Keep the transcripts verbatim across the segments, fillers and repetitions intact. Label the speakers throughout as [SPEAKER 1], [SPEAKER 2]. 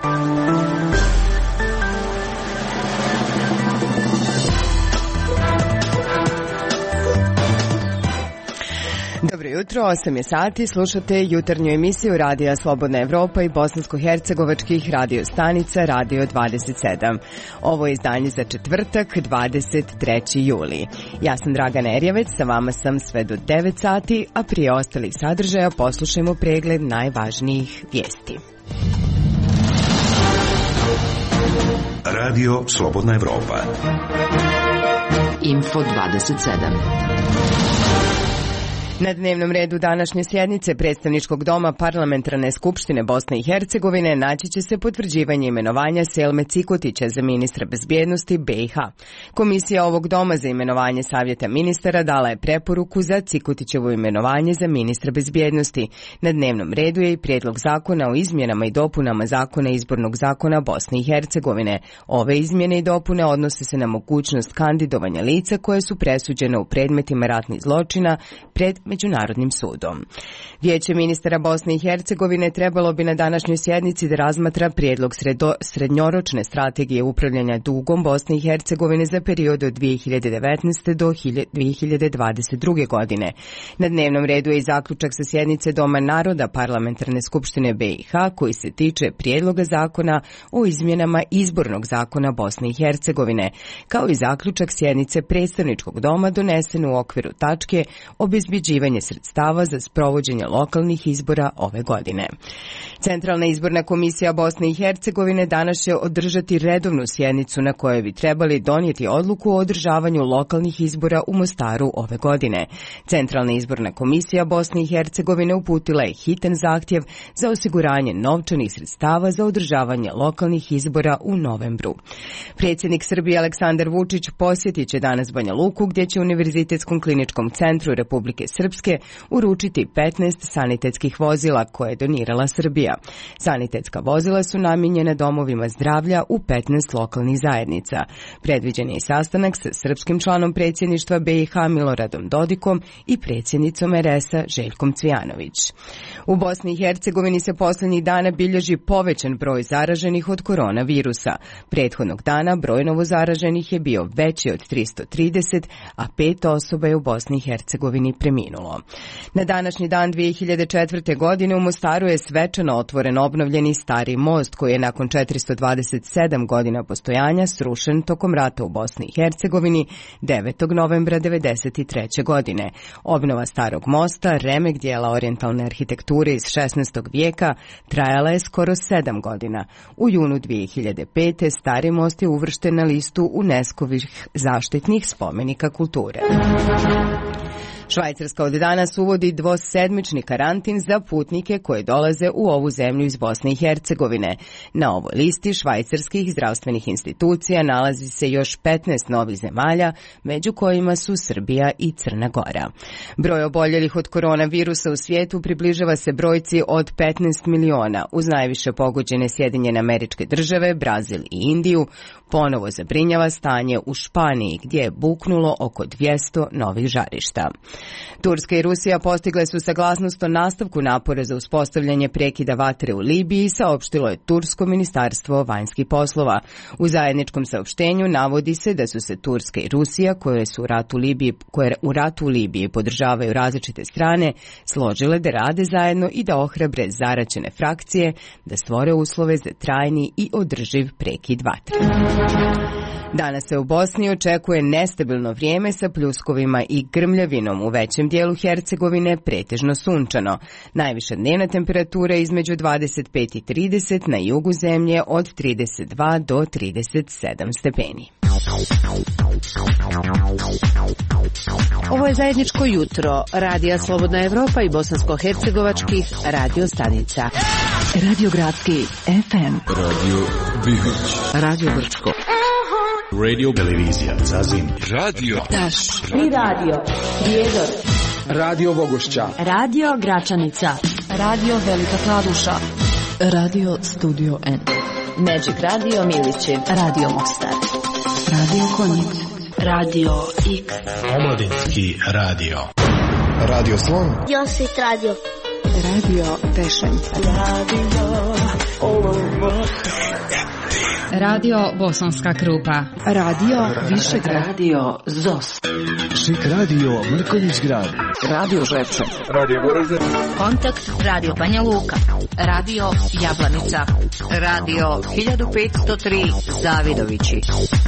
[SPEAKER 1] Dobro jutro, osam je sati, slušate jutarnju emisiju Radija Slobodna Evropa i bosansko-hercegovačkih radio stanica Radio dvadeset sedam. Ovo je izdanje za četvrtak, dvadeset treći juli. Ja sam Dragana Erjevec, sa vama sam sve do devet sati, a prije ostalih sadržaja poslušajmo pregled najvažnijih vijesti.
[SPEAKER 2] Radio Slobodna Evropa.
[SPEAKER 3] Info dvadeset sedam.
[SPEAKER 1] Na dnevnom redu današnje sjednice Predstavničkog doma Parlamentarne skupštine Bosne i Hercegovine naći će se potvrđivanje imenovanja Selme Cikotića za ministra bezbjednosti B i H. Komisija ovog doma za imenovanje Savjeta ministara dala je preporuku za Cikotićevo imenovanje za ministra bezbjednosti. Na dnevnom redu je i prijedlog zakona o izmjenama i dopunama zakona izbornog zakona Bosne i Hercegovine. Ove izmjene i dopune odnose se na mogućnost kandidovanja lica koje su presuđene u predmetima ratnih zločina pred Međunarodnim sudom. Vijeće ministara Bosne i Hercegovine trebalo bi na današnjoj sjednici da razmatra prijedlog sredo, srednjoročne strategije upravljanja dugom Bosne i Hercegovine za period od dvije hiljade devetnaeste. do dvije hiljade dvadeset druge. godine. Na dnevnom redu je i zaključak sa sjednice Doma naroda Parlamentarne skupštine B i H koji se tiče prijedloga zakona o izmjenama izbornog zakona Bosne i Hercegovine, kao i zaključak sjednice Predstavničkog doma donesen u okviru tačke obezbeđivanja sredstava za sprovođenje lokalnih izbora ove godine. Centralna izborna komisija Bosne i Hercegovine danas će održati redovnu sjednicu na kojoj bi trebali donijeti odluku o održavanju lokalnih izbora u Mostaru ove godine. Centralna izborna komisija Bosne i Hercegovine uputila je hitan zahtjev za osiguranje novčanih sredstava za održavanje lokalnih izbora u novembru. Predsjednik Srbije Aleksandar Vučić posjetit će danas Banja Luku, gdje će Univerzitetskom kliničkom centru Republike Srpske uručiti petnaest sanitetskih vozila koje je donirala Srbija. Sanitetska vozila su namijenjena domovima zdravlja u petnaest lokalnih zajednica. Predviđen je i sastanak sa srpskim članom predsjedništva B i H Miloradom Dodikom i predsjednicom R S-a Željkom Cvijanović. U Bosni i Hercegovini se posljednjih dana bilježi povećan broj zaraženih od koronavirusa. Prethodnog dana broj novozaraženih je bio veći od tristo trideset, a pet osoba je u Bosni i Hercegovini preminulo. Na današnji dan dvije hiljade četvrte. godine u Mostaru je svečano otvoren obnovljeni stari most koji je nakon četiristo dvadeset sedam godina postojanja srušen tokom rata u Bosni i Hercegovini devetog novembra devedeset treće. godine. Obnova starog mosta, remek dijela orijentalne arhitekture iz šesnaestog vijeka, trajala je skoro sedam godina. U junu dvije hiljade pete. stari most je uvršten na listu UNESCO-vih zaštitnih spomenika kulture. Švajcarska od danas uvodi dvosedmični karantin za putnike koji dolaze u ovu zemlju iz Bosne i Hercegovine. Na ovoj listi švajcarskih zdravstvenih institucija nalazi se još petnaest novih zemalja, među kojima su Srbija i Crna Gora. Broj oboljelih od koronavirusa u svijetu približava se brojci od petnaest miliona, uz najviše pogođene Sjedinjene Američke Države, Brazil i Indiju. Ponovo zabrinjava stanje u Španiji, gdje je buknulo oko dvjesto novih žarišta. Turska i Rusija postigle su saglasnost o nastavku napora za uspostavljanje prekida vatre u Libiji, saopštilo je Tursko ministarstvo vanjskih poslova. U zajedničkom saopštenju navodi se da su se Turska i Rusija, koje su u ratu u Libiji, koje u ratu u Libiji podržavaju različite strane, složile da rade zajedno i da ohrabre zaraćene frakcije, da stvore uslove za trajni i održiv prekid vatre. Danas se u Bosni očekuje nestabilno vrijeme sa pljuskovima i grmljavinom. U većem dijelu Hercegovine pretežno sunčano. Najviša dnevna temperatura između dvadeset pet i trideset, na jugu zemlje od trideset dva do trideset sedam stepeni.
[SPEAKER 3] Ovo je zajedničko jutro Radija Slobodna Evropa i bosansko-hercegovačkih radio stanica. Radio Gradski F M,
[SPEAKER 4] Radio Bihoć,
[SPEAKER 3] Radio Brčko,
[SPEAKER 4] Radio Televizija Zazin, Radio
[SPEAKER 3] Taš
[SPEAKER 5] i Radio Prijedor,
[SPEAKER 6] Radio Bogošća,
[SPEAKER 5] Radio Gračanica, Radio Velika Kladuša,
[SPEAKER 3] Radio Studio N,
[SPEAKER 5] Magic Radio Milići,
[SPEAKER 3] Radio Mostar, Radio Konjic,
[SPEAKER 5] Radio X,
[SPEAKER 4] Omladinski radio,
[SPEAKER 6] Radio Slon,
[SPEAKER 7] Josit Radio,
[SPEAKER 3] Radio Pešanica.
[SPEAKER 5] Radio Bosanska Krupa.
[SPEAKER 3] Radio Višegrad.
[SPEAKER 2] Radio Zos.
[SPEAKER 7] Šik Radio Mrkonjić Grad.
[SPEAKER 2] Radio Žepče.
[SPEAKER 6] Radio Goražde.
[SPEAKER 5] Kontakt Radio Banja Luka. Radio Jablanica. Radio hiljadu petsto tri Zavidovići.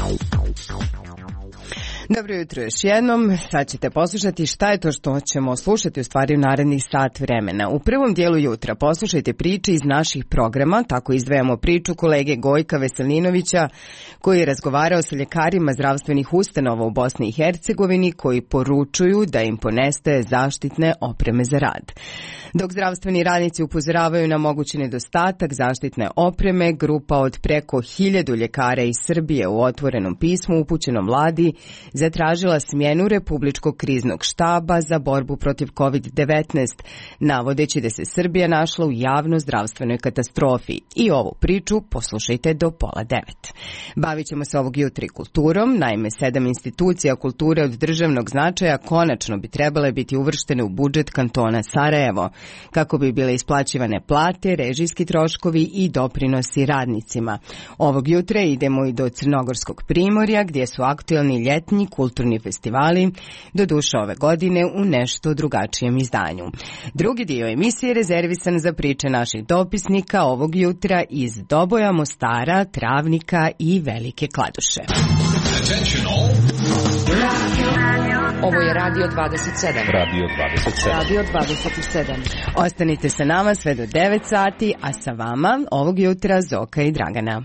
[SPEAKER 1] Dobro jutro još jednom. Sad ćete poslušati šta je to što ćemo slušati u stvari u narednih sat vremena. U prvom dijelu jutra poslušajte priče iz naših programa, tako izdvajamo priču kolege Gojka Veselinovića koji je razgovarao sa ljekarima zdravstvenih ustanova u Bosni i Hercegovini koji poručuju da im ponestaje zaštitne opreme za rad. Dok zdravstveni radnici upozoravaju na mogući nedostatak zaštitne opreme, grupa od preko hiljadu ljekara iz Srbije u otvorenom pismu upućenom vladi zatražila smjenu Republičkog kriznog štaba za borbu protiv kovid devetnaest, navodeći da se Srbija našla u javno-zdravstvenoj katastrofi. I ovu priču poslušajte do pola devet. Bavit ćemo se ovog jutra kulturom, naime sedam institucija kulture od državnog značaja konačno bi trebale biti uvrštene u budžet kantona Sarajevo, kako bi bile isplaćivane plate, režijski troškovi i doprinosi radnicima. Ovog jutra idemo i do Crnogorskog primorja, gdje su aktualni ljetni kulturni festivali, doduše ove godine u nešto drugačijem izdanju. Drugi dio emisije je rezervisan za priče naših dopisnika ovog jutra iz Doboja, Mostara, Travnika i Velike Kladuše.
[SPEAKER 2] Ovo je Radio dvadeset sedam.
[SPEAKER 4] Radio dvadeset sedam.
[SPEAKER 2] Radio dvadeset sedam.
[SPEAKER 1] Ostanite sa nama sve do devet sati, a sa vama ovog jutra Zoka i Dragana.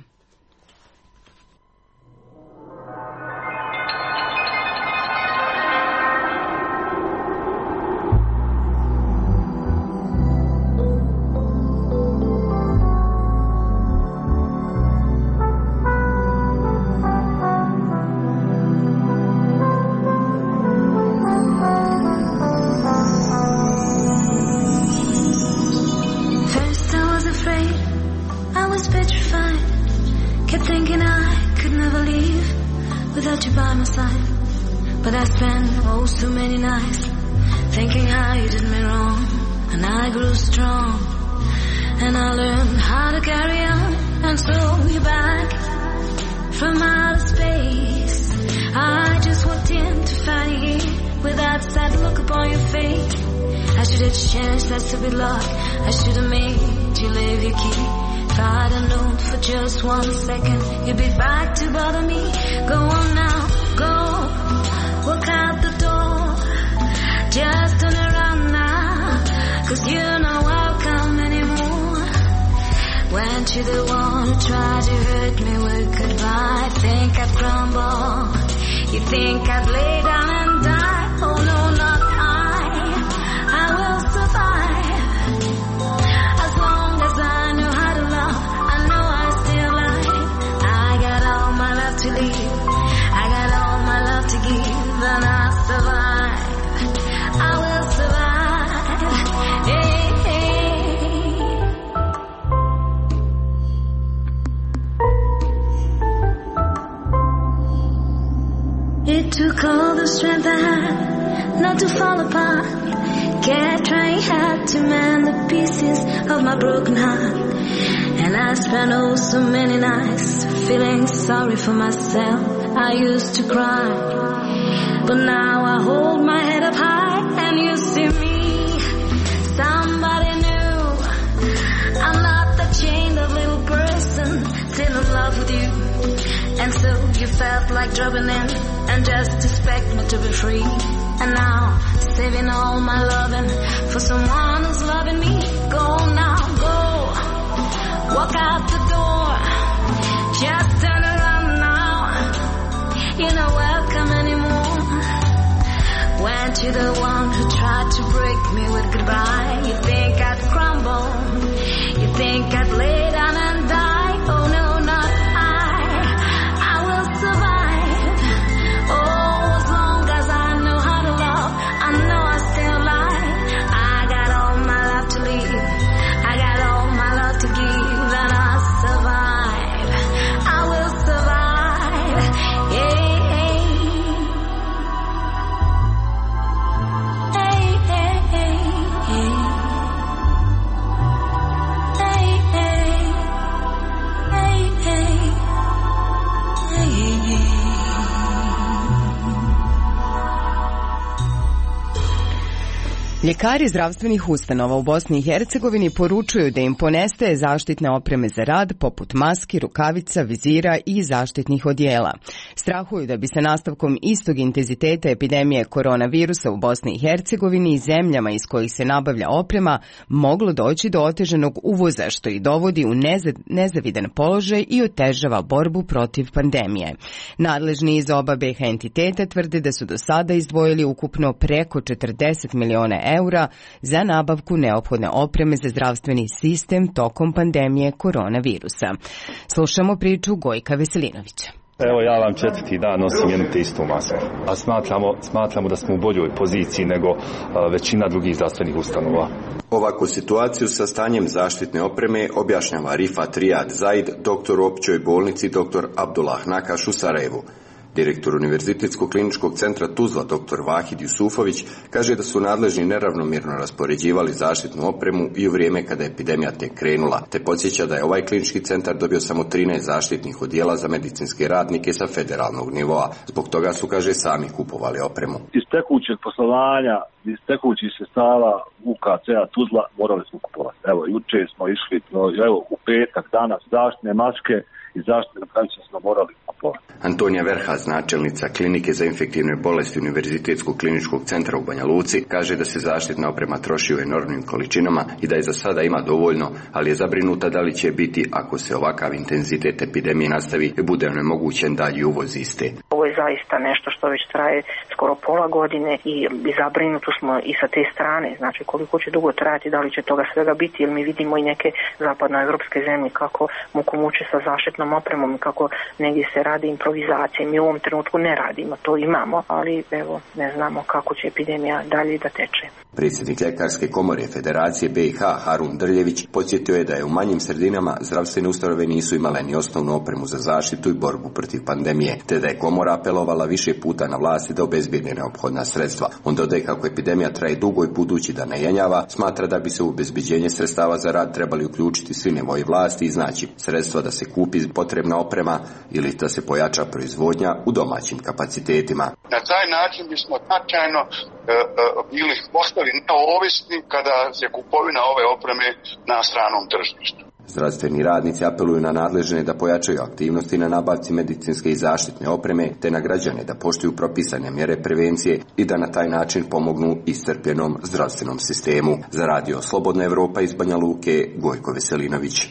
[SPEAKER 8] For myself, I used to cry, but now I hold my head up high and you see me, somebody new. I'm not that chained up little person, still in love with you. And so you felt like dropping in and just expect me to be free. And now, saving all my loving for someone who's loving me. Go now, go, walk out the door, just turn around. You're not welcome anymore. Weren't you the one who tried to break me with goodbye? You think I'd crumble, you think I'd lay down and die. Oh no, not I, I will survive. Oh, as long as I know how to love, I know I stay alive. I got all my love to leave, I got all my love to give, and I'll survive, I will survive, yeah. Hey, hey, hey, hey.
[SPEAKER 1] Ljekari zdravstvenih ustanova u Bosni i Hercegovini poručuju da im ponestaje zaštitne opreme za rad poput maski, rukavica, vizira i zaštitnih odijela. Strahuju da bi se nastavkom istog intenziteta epidemije koronavirusa u Bosni i Hercegovini i zemljama iz kojih se nabavlja oprema moglo doći do otežanog uvoza, što ih dovodi u nezavidan položaj i otežava borbu protiv pandemije. Nadležni iz oba B iH entiteta tvrde da su do sada izdvojili ukupno preko četrdeset miliona eura za nabavku neophodne opreme za zdravstveni sistem tokom pandemije koronavirusa. Slušamo priču Gojka Veselinovića.
[SPEAKER 9] Evo ja vam četvrti dan nosim jednu te istu masku, a smatramo, smatramo da smo u boljoj poziciji nego a, većina drugih zdravstvenih ustanova.
[SPEAKER 10] Ovakvu situaciju sa stanjem zaštitne opreme objašnjava Rifat Rijad Zaid, doktor u općoj bolnici dr. Abdullah Nakaš u Sarajevu. Direktor Univerzitetskog kliničkog centra Tuzla dr. Vahid Jusufović kaže da su nadležni neravnomjerno raspoređivali zaštitnu opremu i u vrijeme kada je epidemija tek krenula, te podsjeća da je ovaj klinički centar dobio samo trinaest zaštitnih odijela za medicinske radnike sa federalnog nivoa. Zbog toga su, kaže, sami kupovali opremu.
[SPEAKER 11] Iz tekućeg poslovanja, iz tekućih sredstava U K C-a Tuzla morali smo kupovati. Evo, juče smo išli, evo, u petak, danas zaštitne maske i zaštitne rukavice smo morali kupovati.
[SPEAKER 10] Antonija Verhas, načelnica klinike za infektivne bolesti Univerzitetskog kliničkog centra u Banja Luci, kaže da se zaštitna oprema troši u enormnim količinama i da je za sada ima dovoljno, ali je zabrinuta da li će biti, ako se ovakav intenzitet epidemije nastavi, i bude onemogućen dalji uvoz iste.
[SPEAKER 12] Ovo je zaista nešto što već traje skoro pola godine i zabrinuti smo i sa te strane, znači koliko će dugo trajati, da li će toga svega biti, jer mi vidimo i neke zapadnoevropske zemlje kako muku muče sa zaštitnom opremom i kako negdje se radi improvizacije. Mi u ovom trenutku ne radimo, to imamo, ali evo ne znamo kako će epidemija dalje da teče.
[SPEAKER 10] Predsjednik Ljekarske komore Federacije B iH Harun Drljević podsjetio je da je u manjim sredinama zdravstvene ustanove nisu imale ni osnovnu opremu za zaštitu i borbu protiv pandemije, te da je komora apelovala više puta na vlasti da obezbijede neophodna sredstva. On dodaje kako epidemija traje dugo i budući da ne jenjava, smatra da bi se u obezbeđenje sredstava za rad trebali uključiti svi nivoji vlasti i znači sredstva da se kupi potrebna oprema ili da se pojača proizvodnja u domaćim kapacitetima.
[SPEAKER 13] Na taj način bismo značajno e, e, bili postali neovisni kada se kupovina ove opreme na stranom tržištu.
[SPEAKER 10] Zdravstveni radnici apeluju na nadležne da pojačaju aktivnosti na nabavci medicinske i zaštitne opreme, te na građane da poštuju propisane mjere prevencije i da na taj način pomognu iscrpljenom zdravstvenom sistemu. Za Radio Slobodna Evropa iz Banja Luke, Gojko Veselinović.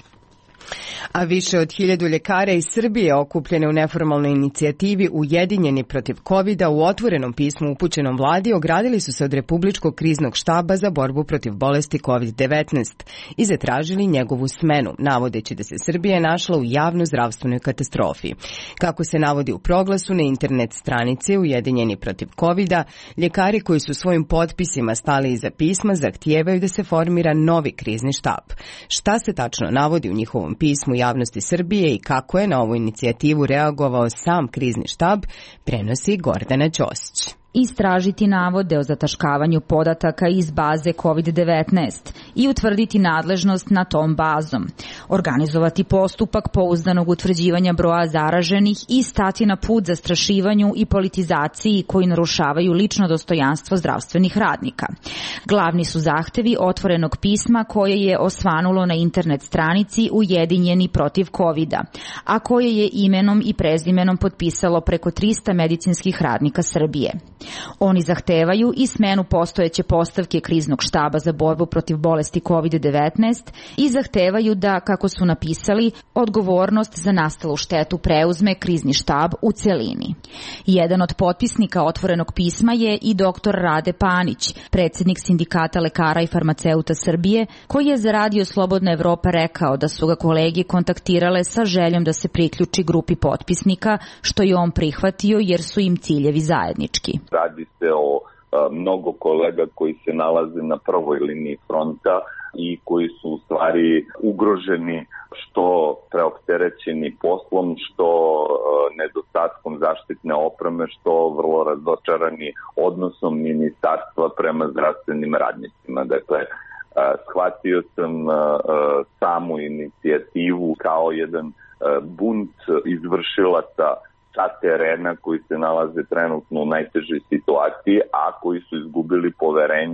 [SPEAKER 1] A više od hiljadu ljekara iz Srbije okupljene u neformalnoj inicijativi Ujedinjeni protiv kovida u otvorenom pismu upućenom vladi ogradili su se od Republičkog kriznog štaba za borbu protiv bolesti kovid devetnaest i zatražili njegovu smenu, navodeći da se Srbija našla u javno zdravstvenoj katastrofi. Kako se navodi u proglasu na internet stranici Ujedinjeni protiv kovida, ljekari koji su svojim potpisima stali iza pisma zahtijevaju da se formira novi krizni štab. Šta se tačno navodi u njihovom pismu javnosti Srbije i kako je na ovu inicijativu reagovao sam krizni štab, prenosi Gordana Ćosić.
[SPEAKER 14] Istražiti navode o zataškavanju podataka iz baze kovid devetnaest i utvrditi nadležnost nad tom bazom, organizovati postupak pouzdanog utvrđivanja broja zaraženih i stati na put zastrašivanju i politizaciji koji narušavaju lično dostojanstvo zdravstvenih radnika. Glavni su zahtevi otvorenog pisma koje je osvanulo na internet stranici Ujedinjeni protiv kovida, a koje je imenom i prezimenom potpisalo preko trista medicinskih radnika Srbije. Oni zahtevaju i smenu postojeće postavke kriznog štaba za borbu protiv bolesti kovid devetnaest i zahtevaju da, kako su napisali, odgovornost za nastalu štetu preuzme krizni štab u celini. Jedan od potpisnika otvorenog pisma je i doktor Rade Panić, predsjednik Sindikata lekara i farmaceuta Srbije, koji je za Radio Slobodna Evropa rekao da su ga kolege kontaktirale sa željom da se priključi grupi potpisnika, što je on prihvatio jer su im ciljevi zajednički.
[SPEAKER 15] Radi se o a, mnogo kolega koji se nalaze na prvoj liniji fronta i koji su u stvari ugroženi što preopterećeni poslom, što a, nedostatkom zaštitne opreme, što vrlo razočarani odnosom ministarstva prema zdravstvenim radnicima. Dakle, a, shvatio sam a, a, samu inicijativu kao jedan a, bunt izvršilaca sa terena koji se nalaze trenutno u najtežoj situaciji, a koji su izgubili poverenje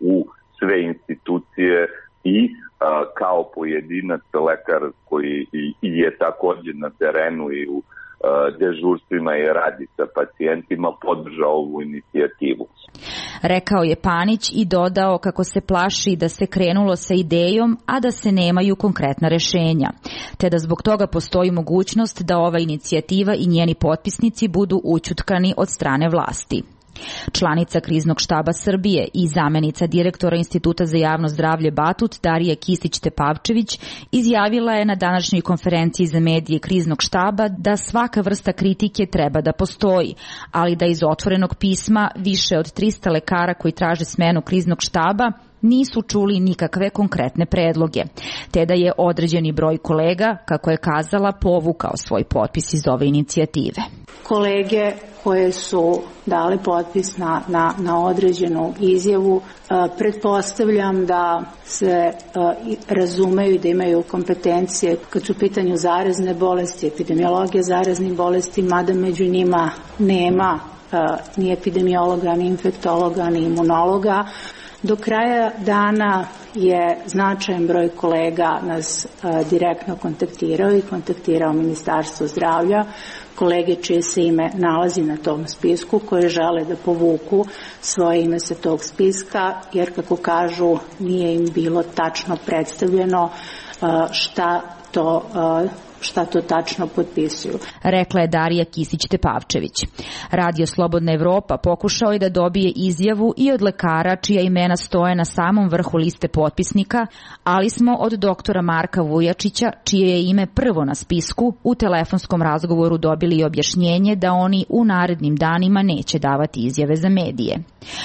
[SPEAKER 15] u sve institucije i a, kao pojedinac lekar koji i, i je također na terenu i u dežurstvima i radi sa pacijentima podržao ovu inicijativu.
[SPEAKER 14] Rekao je Panić i dodao kako se plaši da se krenulo sa idejom, a da se nemaju konkretna rešenja, te da zbog toga postoji mogućnost da ova inicijativa i njeni potpisnici budu ućutkani od strane vlasti. Članica Kriznog štaba Srbije i zamenica direktora Instituta za javno zdravlje Batut Darija Kisić-Tepavčević izjavila je na današnjoj konferenciji za medije Kriznog štaba da svaka vrsta kritike treba da postoji, ali da iz otvorenog pisma više od trista lekara koji traže smenu Kriznog štaba nisu čuli nikakve konkretne predloge, te da je određeni broj kolega, kako je kazala, povukao svoj potpis iz ove inicijative.
[SPEAKER 16] Kolege koje su dali potpis na, na, na određenu izjavu, e, pretpostavljam da se e, razumeju i da imaju kompetencije kad su u pitanju zarazne bolesti, epidemiologije zaraznih bolesti, mada među njima nema e, ni epidemiologa, ni infektologa, ni imunologa. Do kraja dana je značajan broj kolega nas a, direktno kontaktirao i kontaktirao Ministarstvo zdravlja, kolege čije se ime nalazi na tom spisku, koje žele da povuku svoje ime sa tog spiska, jer kako kažu nije im bilo tačno predstavljeno a, šta to a, šta to tačno potpisuju.
[SPEAKER 14] Rekla je Darija Kisić-Tepavčević. Radio Slobodna Evropa pokušao je da dobije izjavu i od lekara čija imena stoje na samom vrhu liste potpisnika, ali smo od doktora Marka Vujačića, čije je ime prvo na spisku, u telefonskom razgovoru dobili objašnjenje da oni u narednim danima neće davati izjave za medije.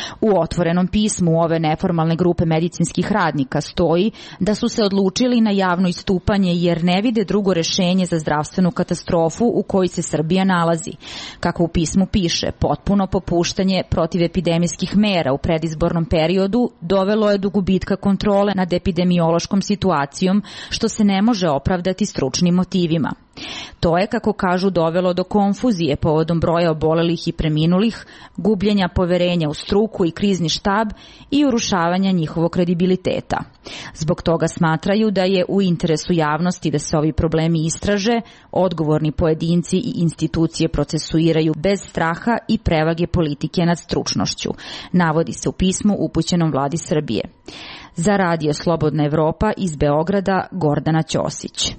[SPEAKER 14] U otvorenom pismu ove neformalne grupe medicinskih radnika stoji da su se odlučili na javno istupanje jer ne vide drugo rešenje za zdravstvenu katastrofu u kojoj se Srbija nalazi. Kako u pismu piše, potpuno popuštanje protivepidemijskih mera u predizbornom periodu dovelo je do gubitka kontrole nad epidemiološkom situacijom, što se ne može opravdati stručnim motivima. To je, kako kažu, dovelo do konfuzije povodom broja obolelih i preminulih, gubljenja poverenja u struku i krizni štab i urušavanja njihovog kredibiliteta. Zbog toga smatraju da je u interesu javnosti da se ovi problemi istraže, odgovorni pojedinci i institucije procesuiraju bez straha i prevage politike nad stručnošću, navodi se u pismu upućenom vladi Srbije. Za Radio Slobodna Evropa iz Beograda, Gordana Ćosić.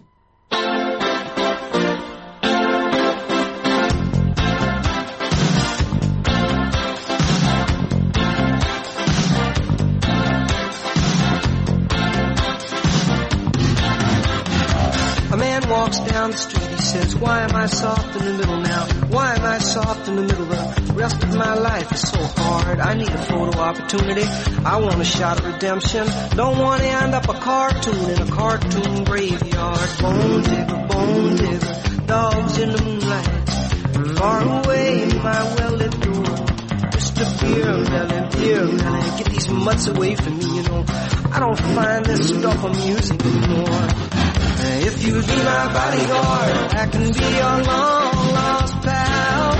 [SPEAKER 17] Walks down the street, he says, why am I soft in the middle now? Why am I soft in the middle? The rest of my life is so hard. I need a photo opportunity. I want a shot of redemption. Don't want to end up a cartoon in a cartoon graveyard. Bone digger, bone digger, dogs in the moonlight. Far away, my well-lit door. Just a beer melon, beer melon. Get these mutts away from me, you know. I don't find this stuff amusing anymore. If you'll be my bodyguard, I can be your long lost pal.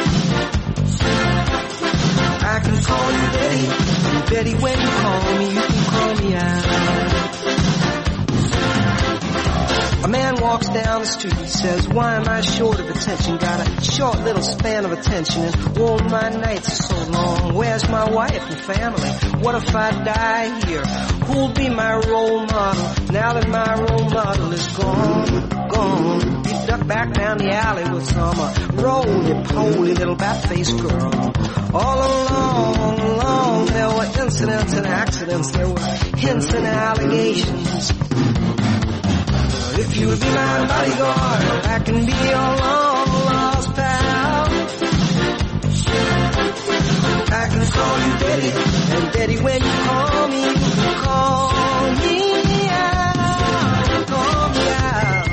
[SPEAKER 17] I can call you Betty, and Betty, when you call me, you can call me out. A man walks down the street, he says, why am I short of attention? Got a short little span of attention, and oh, my nights are so long. Where's my wife and family? What if I die here? Who'll be my role model now that my role model is gone, gone? He ducked back down the alley with some uh, roly-poly little bat-faced girl. All along, along, there were incidents and accidents, there were hints and allegations. If you'll be my bodyguard, I can be your long-lost pal. I can call you Betty, and Betty, when you call me, you can call me out, call me out.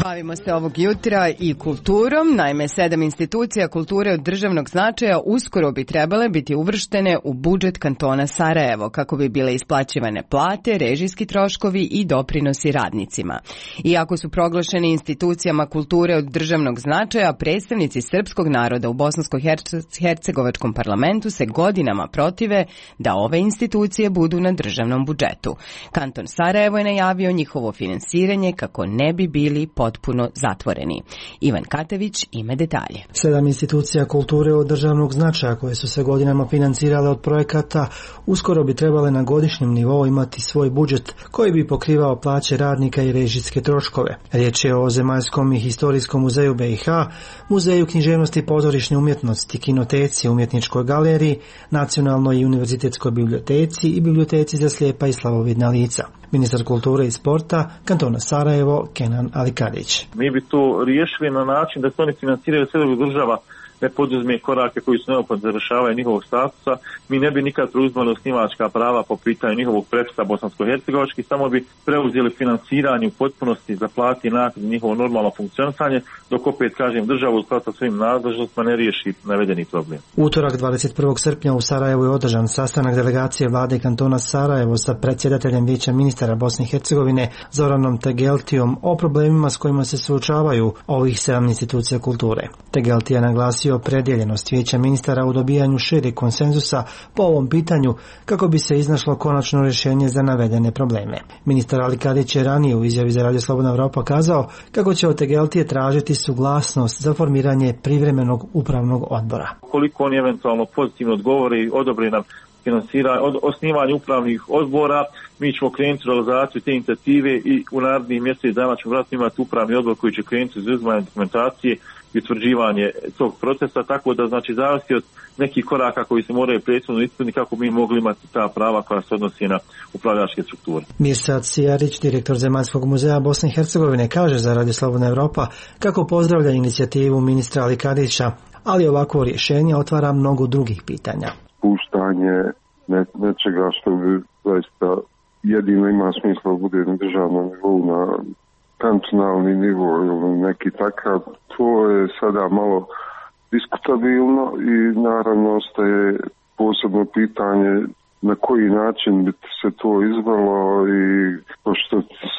[SPEAKER 1] Bavimo se ovog jutra i kulturom. Naime, sedam institucija kulture od državnog značaja uskoro bi trebale biti uvrštene u budžet kantona Sarajevo kako bi bile isplaćivane plate, režijski troškovi i doprinosi radnicima. Iako su proglašeni institucijama kulture od državnog značaja, predstavnici srpskog naroda u bosansko-hercegovačkom parlamentu se godinama protive da ove institucije budu na državnom budžetu. Kanton Sarajevo je najavio njihovo finansiranje kako ne bi bili potpuno zatvoreni. Ivan Katević ima detalje.
[SPEAKER 18] Sedam institucija kulture od državnog značaja koje su se godinama financirale od projekata uskoro bi trebale na godišnjem nivou imati svoj budžet koji bi pokrivao plaće radnika i režijske troškove. Riječ je o Zemaljskom i historijskom muzeju B i H, muzeju književnosti i pozorišne umjetnosti, kinoteci, umjetničkoj galeriji, nacionalnoj i univerzitetskoj biblioteci i biblioteci za slijepa i slavovidna lica. Ministar kulture i sporta kantona Sarajevo Kenan Alikadić.
[SPEAKER 11] Mi bi to riješili na način da se oni financiraju sve dok država ne poduzme korake koji su neophodni za rješavanje njihovog statusa. Mi ne bi nikad preuzimali osnivačka prava po pitanju njihovog prepisa bosansko-hercegovački, samo bi preuzeli financiranje u potpunosti za plati i naknadu njihovo normalno funkcionisanje, dok opet, kažem, država u skladu sa svojim nadležnostima ne riješi navedeni problem.
[SPEAKER 18] Utorak dvadeset prvog srpnja u Sarajevu je održan sastanak delegacije vlade kantona Sarajevo sa predsjedateljem Vijeća ministara Bosne i Hercegovine Zoranom Tegeltijom o problemima s kojima se suočavaju ovih sedam institucija kulture. Tegeltija je naglasio opredjeljenost Vijeća ministara u dobijanju šireg konsenzusa po ovom pitanju kako bi se iznašlo konačno rješenje za navedene probleme. Ministar Alikadić je ranije u izjavi za Radio Slobodna Evropa kazao kako će od Tegeltije tražiti suglasnost za formiranje privremenog upravnog odbora.
[SPEAKER 11] Koliko oni eventualno pozitivno odgovori i odobri nam finansira, od osnivanje upravnih odbora, mi ćemo krenuti u realizaciju te inicijative i u narednih mjesec dana ćemo vratno imati upravni odbor koji će krenuti uz izuzimanje dokumentacije i utvrđivanje tog procesa, tako da znači zavisi od nekih koraka koji se moraju prethodno ispuniti kako mi mogli imati ta prava koja se odnosi na upravljačke strukture.
[SPEAKER 18] Mirsad Sijarić, direktor Zemaljskog muzeja Bosne i Hercegovine, kaže za Radio Slobodna Evropa kako pozdravlja inicijativu ministra Alikadića, ali ovakvo rješenje otvara mnogo drugih pitanja.
[SPEAKER 19] Puštanje ne, nečega što bi zaista jedino ima smisla bude na državnom nivou, na kantonalni nivo ili neki takav, to je sada malo diskutabilno i naravno ostaje posebno pitanje na koji način bi se to izvelo i pošto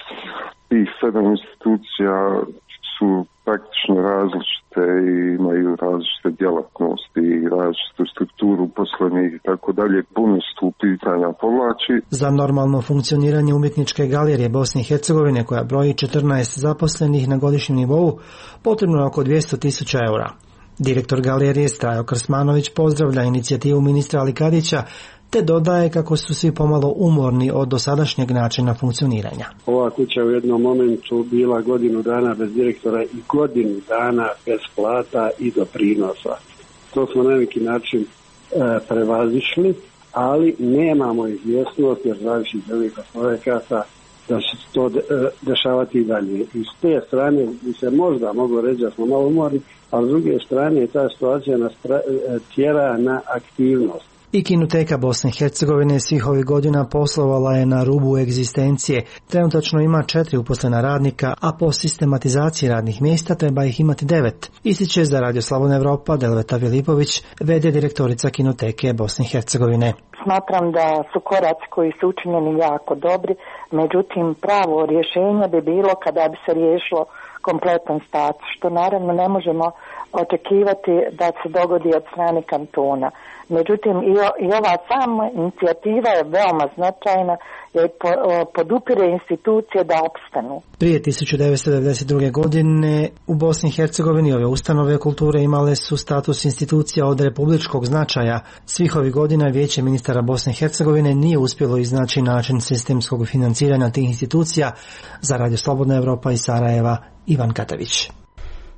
[SPEAKER 19] tih sedam institucija su praktično različite i imaju različite djelatnosti i različitu strukturu poslovnih i tako dalje, puno se tu pitanja povlači.
[SPEAKER 18] Za normalno funkcioniranje umjetničke galerije Bosne i Hercegovine, koja broji četrnaest zaposlenih na godišnjem nivou, potrebno je oko dvjesto tisuća eura. Direktor galerije Strajo Krsmanović pozdravlja inicijativu ministra Alikadića te dodaje kako su svi pomalo umorni od dosadašnjeg načina funkcioniranja.
[SPEAKER 20] Ova kuća u jednom momentu bila godinu dana bez direktora i godinu dana bez plata i doprinosa. To smo na neki način e, prevazišli, ali nemamo izvjesnost jer zavisi iz ovih projekata da će se to de, dešavati i dalje. I s te strane bi se možda moglo reći da smo malo umorni, a s druge strane ta situacija nas pra, tjera na aktivnost.
[SPEAKER 18] I Kinoteka Bosne i Hercegovine svih ovih godina poslovala je na rubu egzistencije. Trenutačno ima četiri uposlena radnika, a po sistematizaciji radnih mjesta treba ih imati devet. Ističe za Radio Slobodna Evropa Delveta Filipović, v d direktorica Kinoteke Bosne i Hercegovine.
[SPEAKER 21] Smatram da su koraci koji su učinjeni jako dobri, međutim pravo rješenje bi bilo kada bi se riješilo kompletan status, što naravno ne možemo očekivati da se dogodi od strane kantona. Međutim, i, i ova sama inicijativa je veoma značajna jer podupire institucije da opstanu.
[SPEAKER 18] Prije tisuću devetsto devedeset druge. godine u Bosni i Hercegovini ove ustanove kulture imale su status institucija od republičkog značaja. Svih ovih godina Vijeće ministara Bosne i Hercegovine nije uspjelo iznaći način sistemskog financiranja tih institucija. Za Radio Slobodna Evropa iz Sarajeva, Ivan Katavić.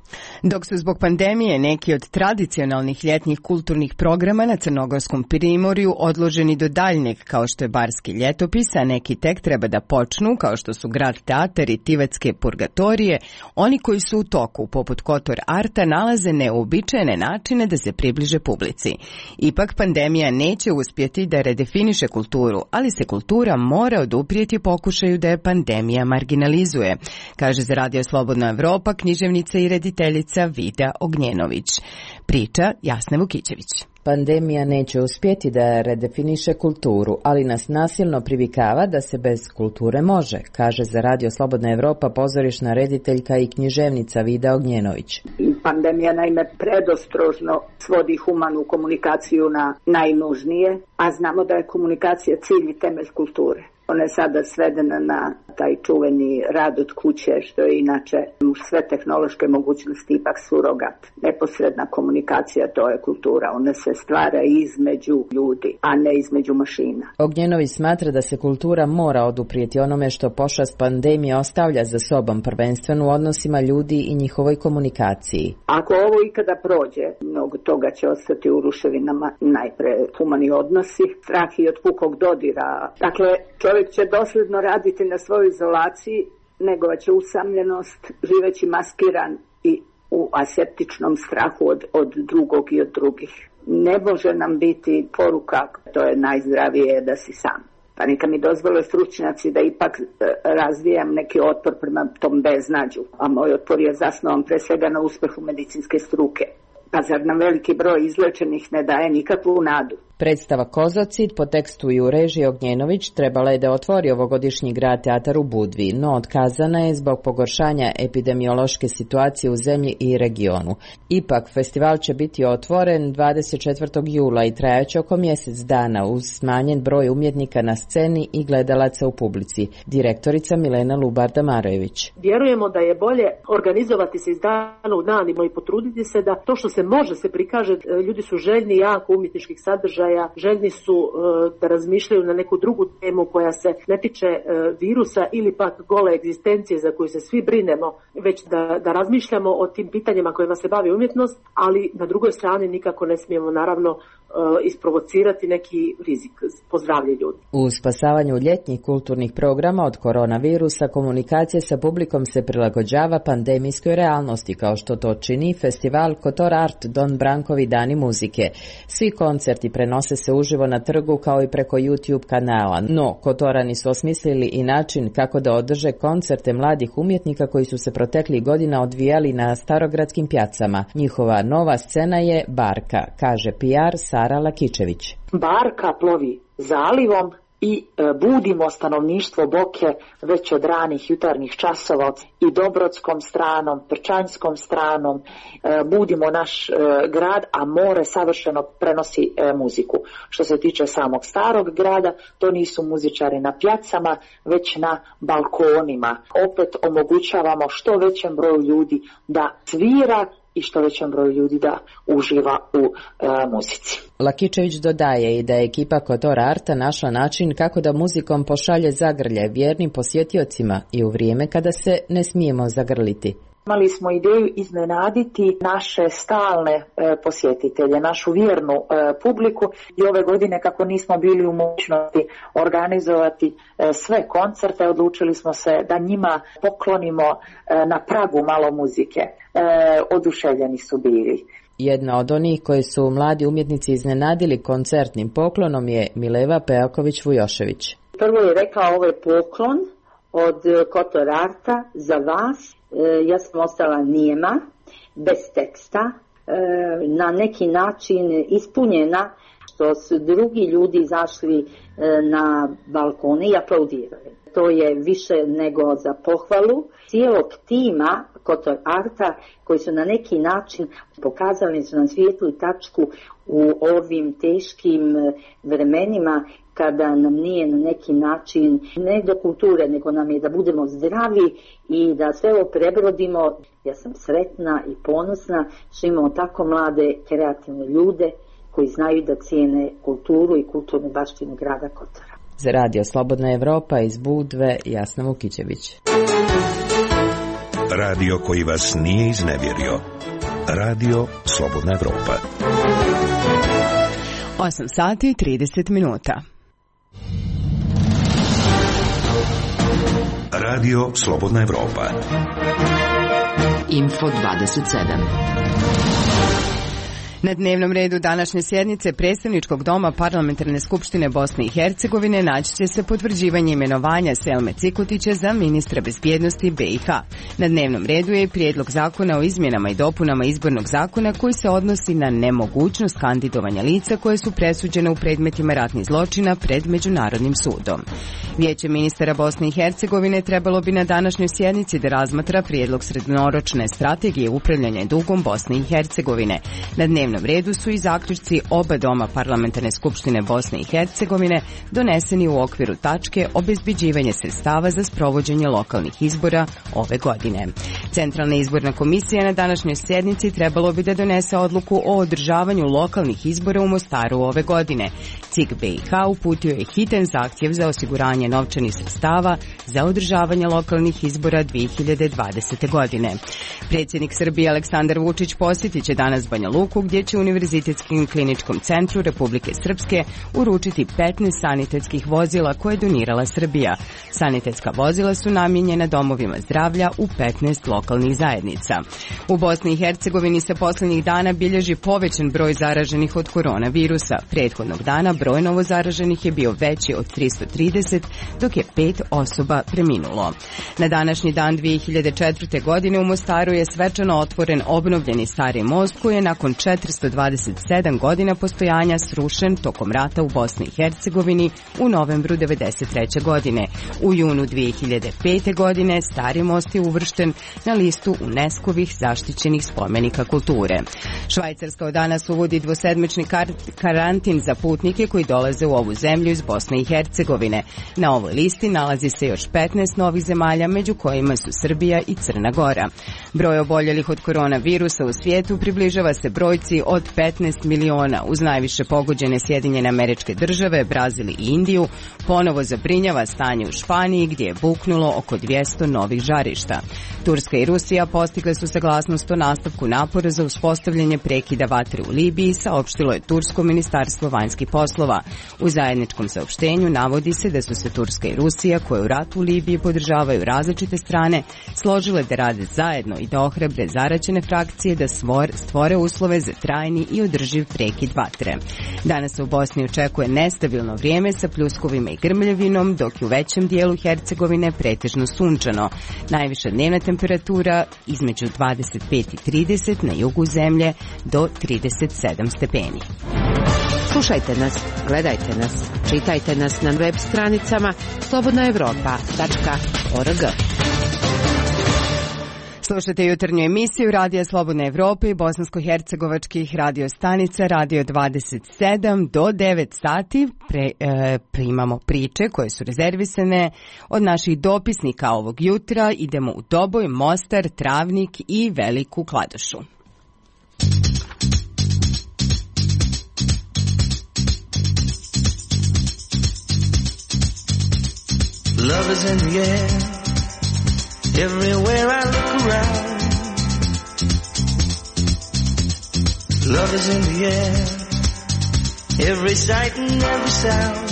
[SPEAKER 1] Dok su zbog pandemije neki od tradicionalnih ljetnih kulturnih programa na Crnogorskom primorju odloženi do daljnjeg, kao što je Barski ljetopis, a neki tek treba da počnu, kao što su Grad teatar i Tivatske purgatorije, oni koji su u toku, poput Kotor Arta, nalaze neuobičajene načine da se približe publici. Ipak pandemija neće uspjeti da redefiniše kulturu, ali se kultura mora oduprijeti pokušaju da je pandemija marginalizuje, kaže za Radio Slobodna Evropa književnica i rediteljica Vida Ognjenović. Priča Jasna Vukićević.
[SPEAKER 3] Pandemija neće uspjeti da redefiniše kulturu, ali nas nasilno privikava da se bez kulture može, kaže za Radio Slobodna Evropa pozorišna rediteljka i književnica Vida Ognjenović.
[SPEAKER 22] Pandemija naime predostrožno svodi humanu komunikaciju na najnužnije, a znamo da je komunikacija cilj i temelj kulture. Ona je sada svedena na taj čuveni rad od kuće, što je inače uz sve tehnološke mogućnosti ipak surogat. Neposredna komunikacija, to je kultura. Ona se stvara između ljudi, a ne između mašina.
[SPEAKER 3] Ognjenović smatra da se kultura mora oduprijeti onome što pošast pandemije ostavlja za sobom, prvenstveno u odnosima ljudi i njihovoj komunikaciji.
[SPEAKER 22] Ako ovo ikada prođe, mnogo toga će ostati u ruševinama. Najpre humani odnosi, strah i od pukog dodira. Dakle, čovjek će dosljedno raditi na svojoj izolaciji, negovaće usamljenost, živeći maskiran i u aseptičnom strahu od, od drugog i od drugih. Ne može nam biti poruka, to je najzdravije da si sam. Pa neka mi dozvole stručnjaci da ipak e, razvijam neki otpor prema tom beznađu, a moj otpor je zasnovan pre svega na uspehu medicinske struke. Pa zar nam veliki broj izlečenih ne daje nikakvu nadu?
[SPEAKER 3] Predstava Kozocid po tekstu i u režiji Ognjenović trebala je da otvori ovogodišnji Grad teatar u Budvi, no otkazana je zbog pogoršanja epidemiološke situacije u zemlji i regionu. Ipak, festival će biti otvoren dvadeset četvrtog jula i trajaće oko mjesec dana uz smanjen broj umjetnika na sceni i gledalaca u publici. Direktorica Milena Lubar-Damarević.
[SPEAKER 23] Vjerujemo da je bolje organizovati se iz dana u dan i potruditi se da to što se može se prikaže. Ljudi su željni jako umjetničkih sadržaja, željni su uh, da razmišljaju na neku drugu temu koja se ne tiče uh, virusa ili pak gole egzistencije za koju se svi brinemo, već da, da razmišljamo o tim pitanjima kojima se bavi umjetnost, ali na drugoj strani nikako ne smijemo naravno uh, isprovocirati neki rizik po zdravlje ljudi.
[SPEAKER 3] U spasavanju ljetnjih kulturnih programa od koronavirusa komunikacija sa publikom se prilagođava pandemijskoj realnosti, kao što to čini festival Kotor Art Don Brankovi dani muzike. Svi koncerti prenose se uživo na trgu kao i preko YouTube kanala, no Kotorani su osmislili i način kako da održe koncerte mladih umjetnika koji su se proteklih godina odvijali na starogradskim pjacama. Njihova nova scena je Barka, kaže P R Sara Lakičević.
[SPEAKER 24] Barka plovi zalivom i e, budimo stanovništvo Boke već od ranih jutarnjih časova i Dobrodskom stranom, Prčanjskom stranom, e, budimo naš e, grad, a more savršeno prenosi e, muziku. Što se tiče samog starog grada, to nisu muzičari na pjacama, već na balkonima. Opet omogućavamo što većem broju ljudi da svira i što većem broju ljudi da uživa u e, muzici.
[SPEAKER 3] Lakičević dodaje i da je ekipa Kotor Arta našla način kako da muzikom pošalje zagrlje vjernim posjetiocima i u vrijeme kada se ne smijemo zagrliti.
[SPEAKER 24] Imali smo ideju iznenaditi naše stalne e, posjetitelje, našu vjernu e, publiku i ove godine kako nismo bili u mogućnosti organizovati e, sve koncerte, odlučili smo se da njima poklonimo e, na pragu malo muzike. E, oduševljeni su bili.
[SPEAKER 3] Jedna od onih koji su mladi umjetnici iznenadili koncertnim poklonom je Mileva Pejaković-Vujošević.
[SPEAKER 22] Prvo je rekao ovo je poklon od Kotor Arta za vas. Ja sam ostala nijema, bez teksta, na neki način ispunjena što su drugi ljudi izašli na balkone i aplaudirali. To je više nego za pohvalu cijelog tima Kotor Arta koji su na neki način pokazali su nam svijetlu tačku u ovim teškim vremenima kada nam nije na neki način ne do kulture, nego nam je da budemo zdravi i da sve ovo prebrodimo. Ja sam sretna i ponosna što imamo tako mlade kreativne ljude koji znaju da cijene kulturu i kulturnu baštinu grada Kotora.
[SPEAKER 3] Za Radio Slobodna Evropa iz Budve, Jasna Vukićević.
[SPEAKER 25] Radio koji vas nije iznevjerio,
[SPEAKER 4] Radio Slobodna Evropa.
[SPEAKER 1] osam sati i trideset minuta.
[SPEAKER 4] Radio Slobodna Evropa.
[SPEAKER 2] Info dvadeset sedam.
[SPEAKER 1] Na dnevnom redu današnje sjednice Predstavničkog doma Parlamentarne skupštine Bosne i Hercegovine naći će se potvrđivanje imenovanja Selme Cikotića za ministra bezbjednosti B i H. Na dnevnom redu je i prijedlog zakona o izmjenama i dopunama izbornog zakona koji se odnosi na nemogućnost kandidovanja lica koje su presuđene u predmetima ratnih zločina pred Međunarodnim sudom. Vijeće ministara Bosne i Hercegovine trebalo bi na današnjoj sjednici da razmatra prijedlog srednjoročne strategije upravljanja dugom Bosne i Hercegovine. Na dnevnom redu su i zaključci oba doma Parlamentarne skupštine Bosne i Hercegovine doneseni u okviru tačke obezbeđivanje sredstava za sprovođenje lokalnih izbora ove godine. Centralna izborna komisija na današnjoj sjednici trebalo bi da donese odluku o održavanju lokalnih izbora u Mostaru ove godine. C I K B i H uputio je hitan zahtjev za osiguranje novčanih sredstava za održavanje lokalnih izbora dvije hiljade dvadesete. godine. Predsjednik Srbije Aleksandar Vučić posjetit će danas Banja Luku, gdje će Univerzitetskom kliničkom centru Republike Srpske uručiti petnaest sanitetskih vozila koje je donirala Srbija. Sanitetska vozila su namijenjena domovima zdravlja u petnaest lokalnih zajednica. U Bosni i Hercegovini se posljednjih dana bilježi povećan broj zaraženih od koronavirusa. Prethodnog dana broj novozaraženih je bio veći od tristo trideset, dok je pet osoba preminulo. Na današnji dan dvije hiljade četvrte. godine u Mostaru je svečano otvoren obnovljeni stari most koji je nakon četiristo dvadeset sedam godina postojanja srušen tokom rata u Bosni i Hercegovini u novembru devedeset treće. godine. U junu dvije hiljade pete. godine stari most je uvršten na listu UNESCO-vih zaštićenih spomenika kulture. Švajcarska od danas uvodi dvosedmični karantin za putnike koji dolaze u ovu zemlju iz Bosne i Hercegovine. Na ovoj listi nalazi se još petnaest novih zemalja, među kojima su Srbija i Crna Gora. Broj oboljelih od koronavirusa u svijetu približava se brojci od petnaest miliona, uz najviše pogođene Sjedinjene Američke Države, Brazil i Indiju. Ponovo zabrinjava stanje u Španiji, gdje je buknulo oko dvjesto novih žarišta. Turska i Rusija postigle su saglasnost o nastavku napora za uspostavljanje prekida vatre u Libiji, saopštilo je Tursko ministarstvo vanjskih poslova. U zajedničkom saopštenju navodi se da su se Turska i Rusija, koje u ratu u Libiji podržavaju različite strane, složile da rade zajedno i da ohrabre zaraćene frakcije da stvore uslove za trajni i održiv prekid vatre. Danas se u Bosni očekuje nestabilno vrijeme sa pljuskovima i grmljavinom, dok je u većem dijelu Hercegovine pretežno sunčano. Najviša dnevna temperatura između dvadeset pet i trideset, na jugu zemlje do trideset sedam stepeni.
[SPEAKER 2] Slušajte nas, gledajte nas, čitajte nas na web stranicama slobodna evropa tačka org.
[SPEAKER 1] Slušajte jutarnju emisiju Radija Slobodne Evrope i bosansko-hercegovačkih radio stanica Radio dvadeset sedam do devet sati. Pre, e, primamo priče koje su rezervisane od naših dopisnika ovog jutra. Idemo u Doboj, Mostar, Travnik i Veliku Kladušu.
[SPEAKER 17] Love is in the air, everywhere I look around. Love is in the air, every sight and every sound.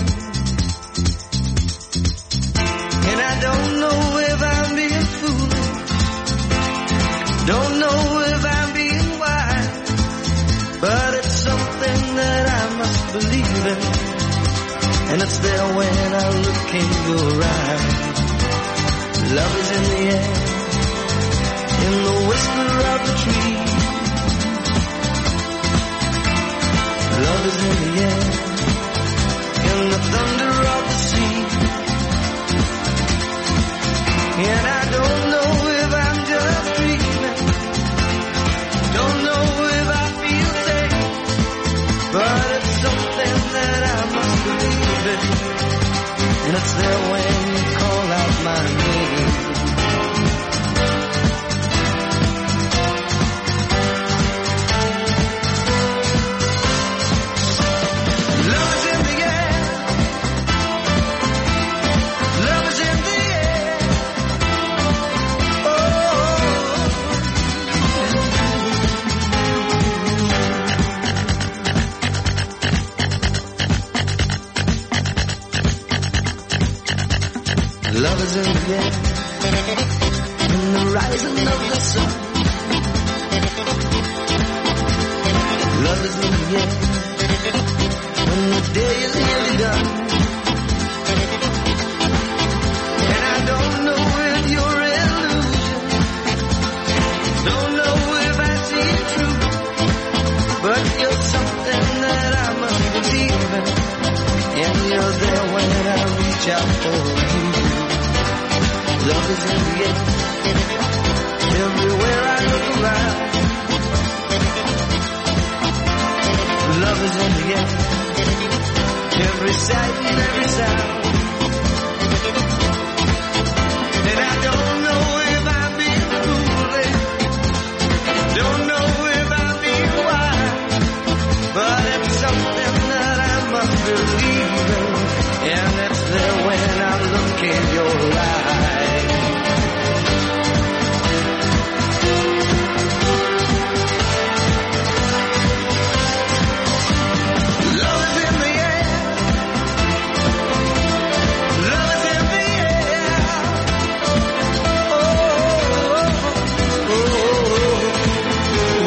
[SPEAKER 17] And I don't know if I'm being foolish, don't know if I'm being wise, but it's something that I must believe in. And it's there when I look in your eyes. Love is in the air, in the whisper of the tree. Love is in the air, in the thunder of the sea. And I don't know if I'm just dreaming, don't know if I feel safe, but it's something that I must believe in. And it's there when you call out my name. Love is in the air, love is in the air. Oh, Love is in the air, in the rising of the sun. Love is in the air, when the day is nearly done. And I don't know if you're illusion, don't know if I see it true, but you're something that I must believe in, and you're there when I reach out for you. Love is in the air, everywhere I look around. Love is in the air, every sight and every sound. And I don't know if I'm being foolish, don't know if I'm being wise, but it's something that I must believe in, and it's there when I look in your eyes. Love is in the air, love is in the air. Oh, oh, oh,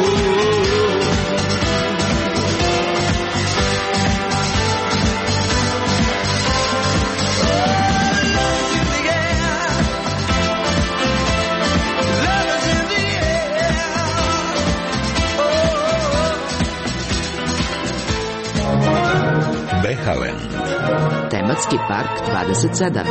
[SPEAKER 4] Behalen.
[SPEAKER 2] Tematski park dvadeset sedam.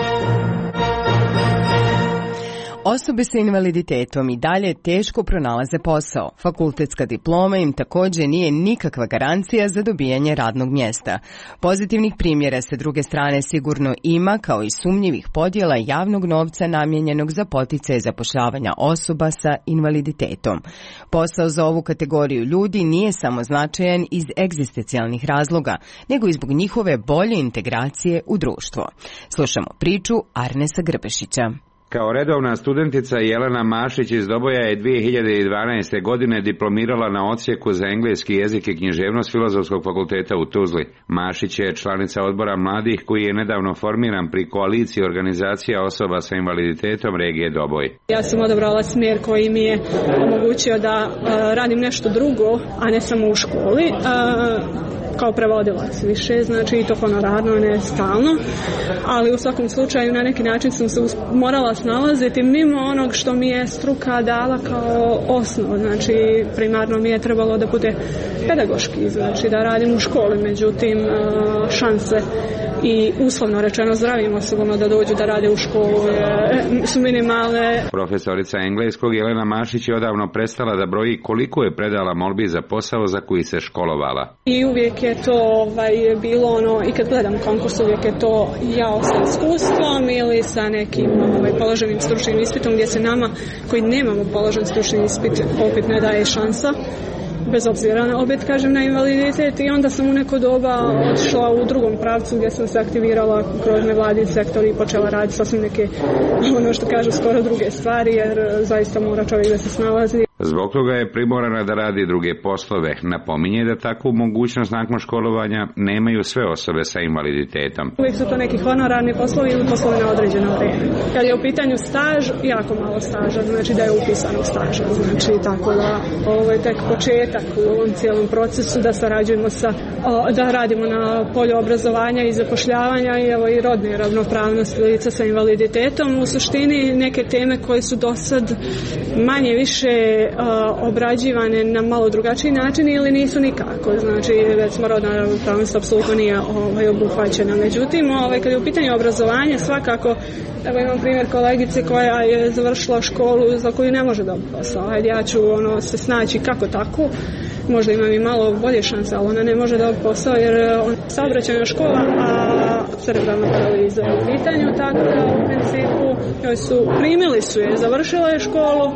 [SPEAKER 1] Osobe sa invaliditetom i dalje teško pronalaze posao. Fakultetska diploma im također nije nikakva garancija za dobijanje radnog mjesta. Pozitivnih primjera sa druge strane sigurno ima, kao i sumnjivih podjela javnog novca namijenjenog za poticaje zapošljavanja osoba sa invaliditetom. Posao za ovu kategoriju ljudi nije samo značajan iz egzistencijalnih razloga, nego i zbog njihove bolje integracije u društvo. Slušamo priču Arnesa Grbešića.
[SPEAKER 5] Kao redovna studentica Jelena Mašić iz Doboja je dvije hiljade dvanaeste. godine diplomirala na odsjeku za engleski jezik i književnost Filozofskog fakulteta u Tuzli. Mašić je članica odbora mladih koji je nedavno formiran pri koaliciji organizacija osoba sa invaliditetom regije Doboj.
[SPEAKER 6] Ja sam odabrala smjer koji mi je omogućio da uh, radim nešto drugo, a ne samo u školi. Uh, kao prevodilac više, znači i to honorarno, ne stalno, ali u svakom slučaju na neki način sam se morala snalaziti mimo onog što mi je struka dala kao osnov, znači primarno mi je trebalo da bude pedagoški, znači da radim u školi, međutim šanse i uslovno rečeno zdravim osobama da dođu da rade u školu su minimalne.
[SPEAKER 5] Profesorica engleskog Jelena Mašić je odavno prestala da broji koliko je predala molbi za posao za koji se školovala.
[SPEAKER 6] I uvijek je to ovaj, bilo ono, i kad gledam konkurs uvijek je to jao sa iskustvom ili sa nekim ovaj, položenim stručnim ispitom gdje se nama koji nemamo položen stručni ispit opet ne daje šansa. Bez obzira na opet kažem na invaliditet i onda sam u neko doba otišla u drugom pravcu gdje sam se aktivirala kroz nevladin sektor i počela raditi sasvim neke, ono što kažu, skoro druge stvari jer zaista mora čovjek da se snalazi.
[SPEAKER 5] Zbog toga je primorana da radi druge poslove. Napominje da takvu mogućnost nakon školovanja nemaju sve osobe sa invaliditetom.
[SPEAKER 6] Uvijek su to neki honorarni poslovi ili poslovi na određeno vrijeme. Kad je u pitanju staž, jako malo staža, znači da je upisano staža. Znači tako da ovo je tek početak u ovom cijelom procesu da sarađujemo sa, da radimo na polju obrazovanja i zapošljavanja i evo i rodne ravnopravnosti lica sa invaliditetom. U suštini neke teme koje su do sad manje više obrađivane na malo drugačiji način ili nisu nikako. Znači, recimo, rodna ravnopravnost apsolutno nije ovaj, obuhvaćena. Međutim, ovaj, kad je u pitanju obrazovanja, svakako, evo imam primjer kolegice koja je završila školu za koju ne može dobiti posao. Ajde, ja ću ono, se snaći kako tako. Možda imam i malo bolje šanse, ali ona ne može dobiti posao jer on saobraćajna škola, a cerebralna paraliza je u pitanju, tako da u principu joj su, primili su je, završila je školu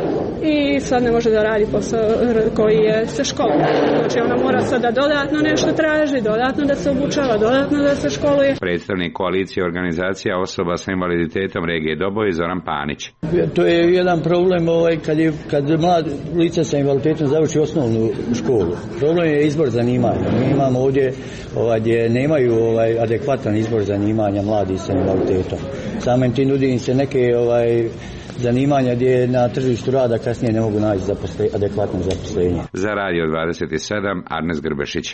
[SPEAKER 6] i sad ne može da radi posao koji je se školuje. Znači ona mora sada dodatno nešto traži, dodatno da se obučava, dodatno da se školuje.
[SPEAKER 5] Predstavnik koalicije organizacija osoba sa invaliditetom regije Doboj Zoran Panić.
[SPEAKER 7] To je jedan problem ovaj, kad, je, kad mlad lice sa invaliditetom završi osnovnu školu. Problem je izbor zanimanja. Mi imamo ovdje ovaj, gdje nemaju ovaj, adekvatan složan izbor zanimanja mladih sa invaliditetom. Samim tim nudi im se neke ovaj, zanimanja gdje na tržištu rada kasnije ne mogu naći zaposle, adekvatno zaposlenje.
[SPEAKER 5] Za Radio dvadeset sedam, Arnes Grbešić.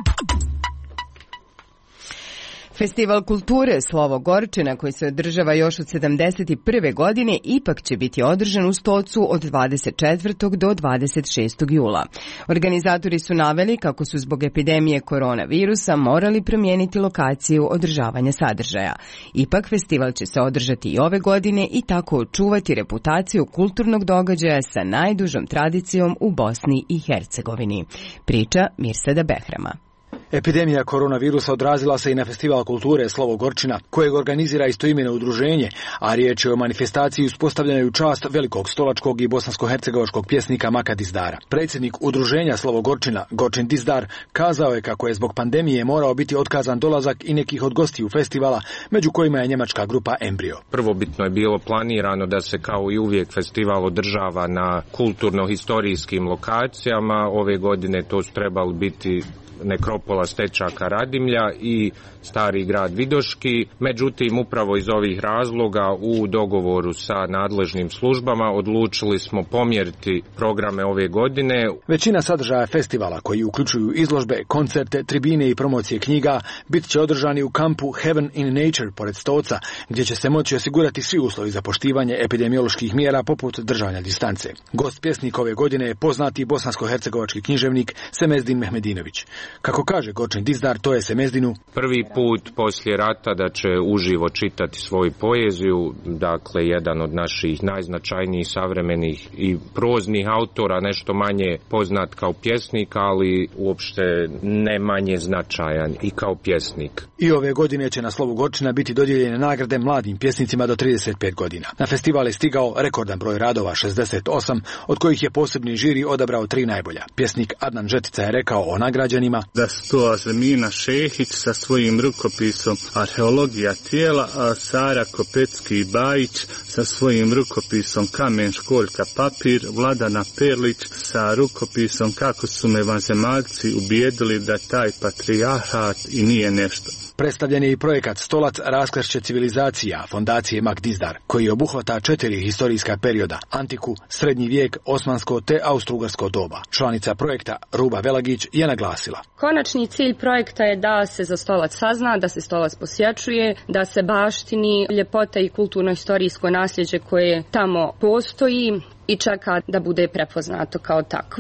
[SPEAKER 1] Festival kulture Slovo Gorčina, koji se održava još od sedamdeset prve godine, ipak će biti održan u Stocu od dvadeset četvrtog do dvadeset šestog jula. Organizatori su naveli kako su zbog epidemije koronavirusa morali promijeniti lokaciju održavanja sadržaja. Ipak festival će se održati i ove godine i tako očuvati reputaciju kulturnog događaja sa najdužom tradicijom u Bosni i Hercegovini. Priča Mirsada Behrama.
[SPEAKER 8] Epidemija koronavirusa odrazila se i na festival kulture Slovo Gorčina, kojeg organizira istoimeno udruženje, a riječ je o manifestaciji uspostavljenoj u čast velikog stolačkog i bosansko-hercegovačkog pjesnika Maka Dizdara. Predsjednik udruženja Slovo Gorčina, Gorčin Dizdar, kazao je kako je zbog pandemije morao biti otkazan dolazak i nekih od gostiju festivala, među kojima je njemačka grupa Embryo.
[SPEAKER 9] Prvobitno je bilo planirano da se kao i uvijek festival održava na kulturno-historijskim lokacijama. Ove godine to su trebali biti nekropola Stečaka Radimlja i Stari grad Vidoški. Međutim, upravo iz ovih razloga u dogovoru sa nadležnim službama odlučili smo pomjeriti programe ove godine.
[SPEAKER 8] Većina sadržaja festivala, koji uključuju izložbe, koncerte, tribine i promocije knjiga, bit će održani u kampu Heaven in Nature pored Stoca, gdje će se moći osigurati svi uslovi za poštivanje epidemioloških mjera poput držanja distance. Gost pjesnik ove godine je poznati bosansko-hercegovački književnik Semezdin Mehmedinović. Kako kaže Gorčin Dizdar, to je Semezdinu
[SPEAKER 9] prvi put poslije rata da će uživo čitati svoju poeziju, dakle jedan od naših najznačajnijih savremenih i proznih autora, nešto manje poznat kao pjesnik, ali uopšte ne manje značajan i kao pjesnik.
[SPEAKER 8] I ove godine će na Slovu Gorčina biti dodijeljene nagrade mladim pjesnicima do trideset pet godina. Na festival je stigao rekordan broj radova, šezdeset osam, od kojih je posebni žiri odabrao tri najbolja. Pjesnik Adnan Žetica je rekao o nagrađenima
[SPEAKER 12] da su to Azemina Šehić sa svojim rukopisom Arheologija tijela, a Sara Kopecki Bajić sa svojim rukopisom Kamen školjka papir, Vladana Perlić sa rukopisom Kako su me vanzemaljci ubijedili da taj patrijarhat i nije nešto.
[SPEAKER 8] Predstavljen je i projekat Stolac raskršće civilizacija fondacije Mak Dizdar, koji obuhvata četiri historijska perioda: antiku, srednji vijek, osmansko te austrougarsko doba. Članica projekta Ruba Velagić je naglasila:
[SPEAKER 13] konačni cilj projekta je da se za Stolac sazna, da se Stolac posjećuje, da se baštini ljepota i kulturno-historijsko nasljeđe koje tamo postoji i čeka da bude prepoznato kao takvo.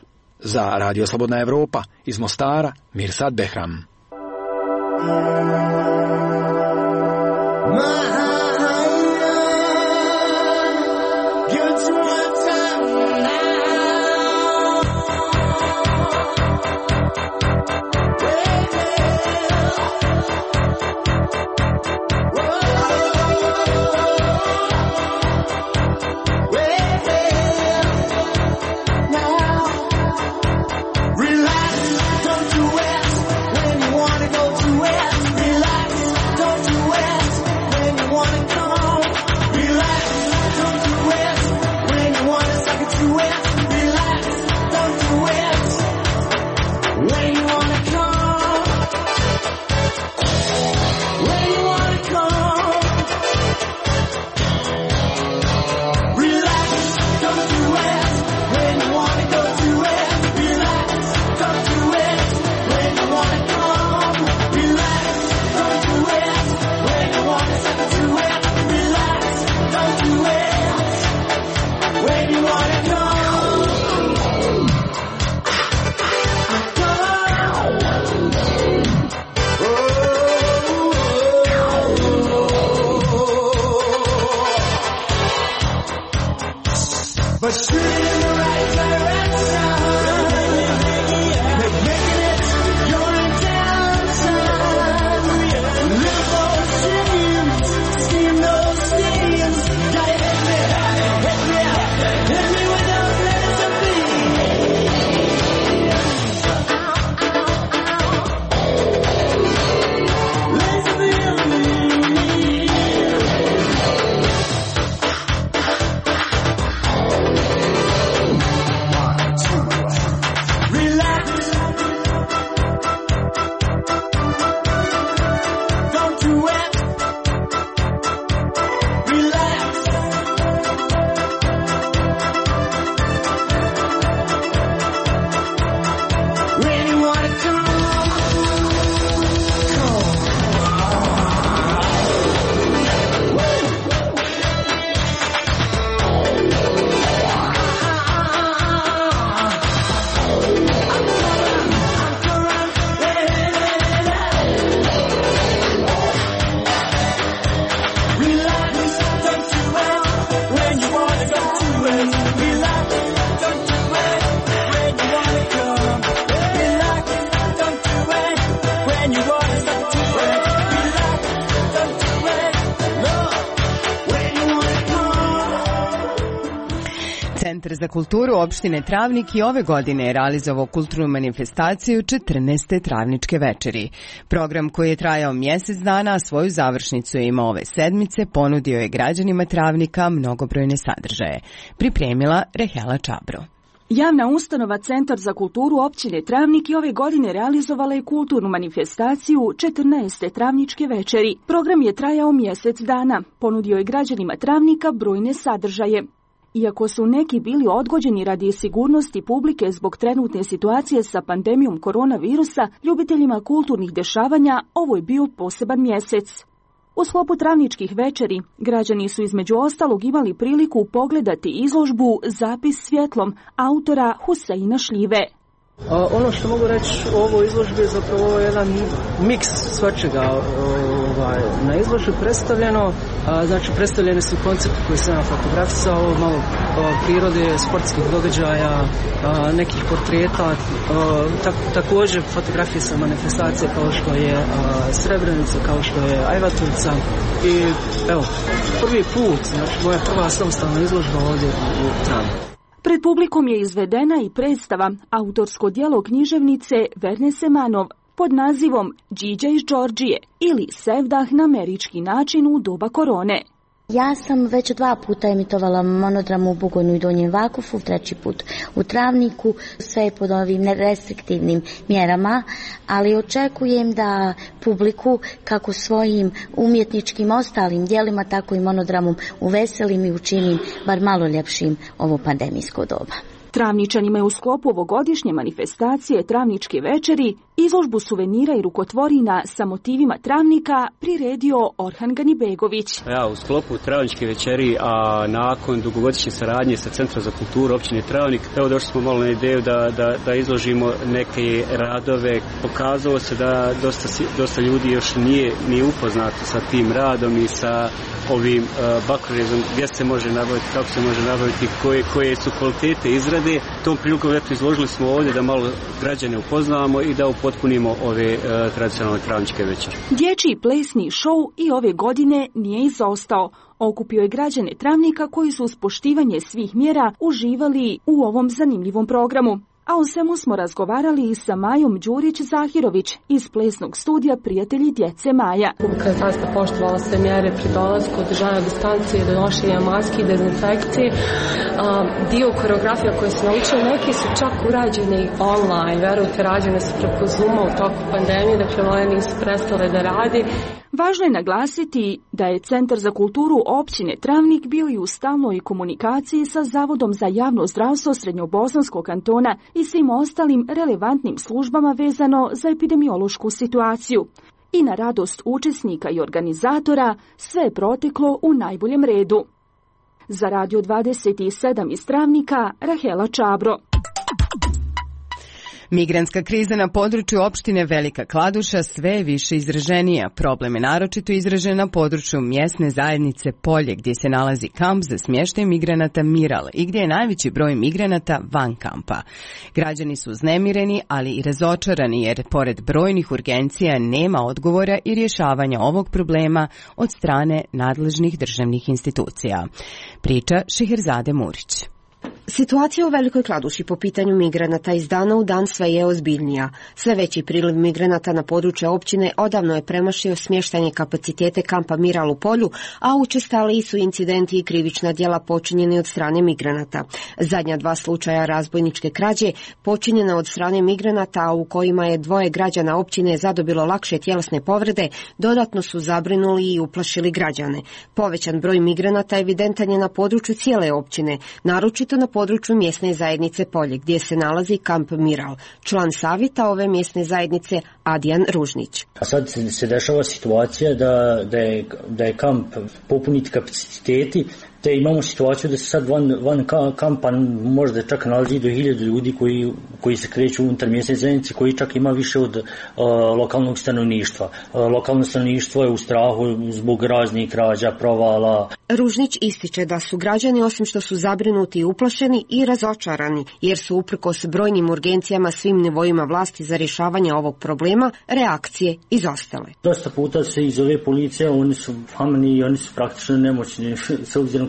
[SPEAKER 8] Za Radio Slobodna Evropa iz Mostara, Mirsad Behram.
[SPEAKER 1] Centar za kulturu opštine Travnik i ove godine je realizovao kulturnu manifestaciju četrnaeste Travničke večeri. Program koji je trajao mjesec dana, a svoju završnicu je imao ove sedmice, ponudio je građanima Travnika mnogobrojne sadržaje. Pripremila Rehela Čabro.
[SPEAKER 10] Javna ustanova Centar za kulturu općine Travnik i ove godine realizovala je kulturnu manifestaciju četrnaeste Travničke večeri. Program je trajao mjesec dana, ponudio je građanima Travnika brojne sadržaje. Iako su neki bili odgođeni radi sigurnosti publike zbog trenutne situacije sa pandemijom koronavirusa, ljubiteljima kulturnih dešavanja ovo je bio poseban mjesec. U sklopu Travničkih večeri građani su između ostalog imali priliku pogledati izložbu Zapis svjetlom autora Huseina Šljive.
[SPEAKER 14] A, ono što mogu reći o ovoj izložbi je zapravo jedan miks svačega ovaj, na izložbi predstavljeno. A, znači predstavljeni su koncepti koje sam fotografisao, malo a, prirode, sportskih događaja, a, nekih portreta, a, tak, također fotografije sa manifestacije kao što je a, Srebrenica, kao što je Ajvatovca i evo, prvi put, znači moja prva samostalna izložba ovdje u, u Travniku.
[SPEAKER 10] Pred publikom je izvedena i predstava, autorsko djelo književnice Verne Semanov pod nazivom Điđa iz Đorđije ili Sevdah na američki način u doba korone.
[SPEAKER 15] Ja sam već dva puta emitovala monodramu u Bugojnu i Donjem Vakufu, treći put u Travniku, sve je pod ovim restriktivnim mjerama, ali očekujem da publiku kako svojim umjetničkim ostalim djelima, tako i monodramom uveselim i učinim bar malo ljepšim ovo pandemijsko doba.
[SPEAKER 10] Travničanima je u sklopu ovogodišnje manifestacije Travničke večeri izložbu suvenira i rukotvorina sa motivima Travnika priredio Orhan Ganibegović.
[SPEAKER 16] Ja, u sklopu Travničke večeri, a nakon dugogodišnje saradnje sa Centrom za kulturu općine Travnik, evo došli smo malo na ideju da, da, da izložimo neke radove. Pokazalo se da dosta, dosta ljudi još nije, nije upoznato sa tim radom i sa ovim uh, bakrorezom, gdje se može nabaviti, kako se može nabaviti, koje, koje su kvalitete izrade. Tom prilikom eto izložili smo ovdje da malo građane upoznamo i da upotpunimo ove uh, tradicionalne Travničke večeri.
[SPEAKER 10] Dječji plesni šou i ove godine nije izostao. Okupio je građane Travnika koji su uz poštivanje svih mjera uživali u ovom zanimljivom programu. A o svemu smo razgovarali i sa Majom Đurić-Zahirović iz plesnog studija Prijatelji djece Maja.
[SPEAKER 25] Publika je zaista poštovala sve mjere pri dolasku, održavanja distancije, donošenja maski, dezinfekcije. Dio koreografija koje su naučili, neki su čak urađeni online, verujte, rađene su preko Zooma u toku pandemije, dakle one nisu prestale da radi.
[SPEAKER 10] Važno je naglasiti da je Centar za kulturu općine Travnik bio i u stalnoj komunikaciji sa Zavodom za javno zdravstvo Srednjobosanskog kantona i svim ostalim relevantnim službama vezano za epidemiološku situaciju. I na radost učesnika i organizatora sve je proteklo u najboljem redu. Za Radio dvadeset sedam iz Travnika, Rahela Čabro.
[SPEAKER 1] Migrantska kriza na području opštine Velika Kladuša sve je više izraženija. Problem je naročito izražen na području mjesne zajednice Polje, gdje se nalazi kamp za smještaj migranata Miral i gdje je najveći broj migranata van kampa. Građani su uznemireni, ali i razočarani jer pored brojnih urgencija nema odgovora i rješavanja ovog problema od strane nadležnih državnih institucija. Priča Šiherzade Murić.
[SPEAKER 26] Situacija u Velikoj Kladuši po pitanju migranata iz dana u dan sve je ozbiljnija. Sve veći priliv migranata na područje općine odavno je premašio smještanje kapacitete kampa Miral u Polju, a učestali su incidenti i krivična djela počinjeni od strane migranata. Zadnja dva slučaja razbojničke krađe počinjena od strane migranata, u kojima je dvoje građana općine zadobilo lakše tjelesne povrede, dodatno su zabrinuli i uplašili građane. Povećan broj migranata evidentan je na području cijele općine, naročito na području mjesne zajednice Polje, gdje se nalazi kamp Miral. Član savjeta ove mjesne zajednice Adrian Ružnić.
[SPEAKER 27] A sad se, se dešava situacija da, da, je, da je kamp popuniti kapaciteti, te imamo situaciju da se sad van, van kampa možda čak nalazi do hiljadu ljudi koji, koji se kreću unutar mjesne zajednice, koji čak ima više od uh, lokalnog stanovništva. Uh, lokalno stanovništvo je u strahu zbog raznih krađa, provala.
[SPEAKER 26] Ružnić ističe da su građani, osim što su zabrinuti i uplašeni, i razočarani, jer su uprkos brojnim urgencijama svim nivoima vlasti za rješavanje ovog problema, reakcije izostale.
[SPEAKER 27] Dosta puta se iz ove policije, oni su hamni i oni su praktično nemoćni s obzirom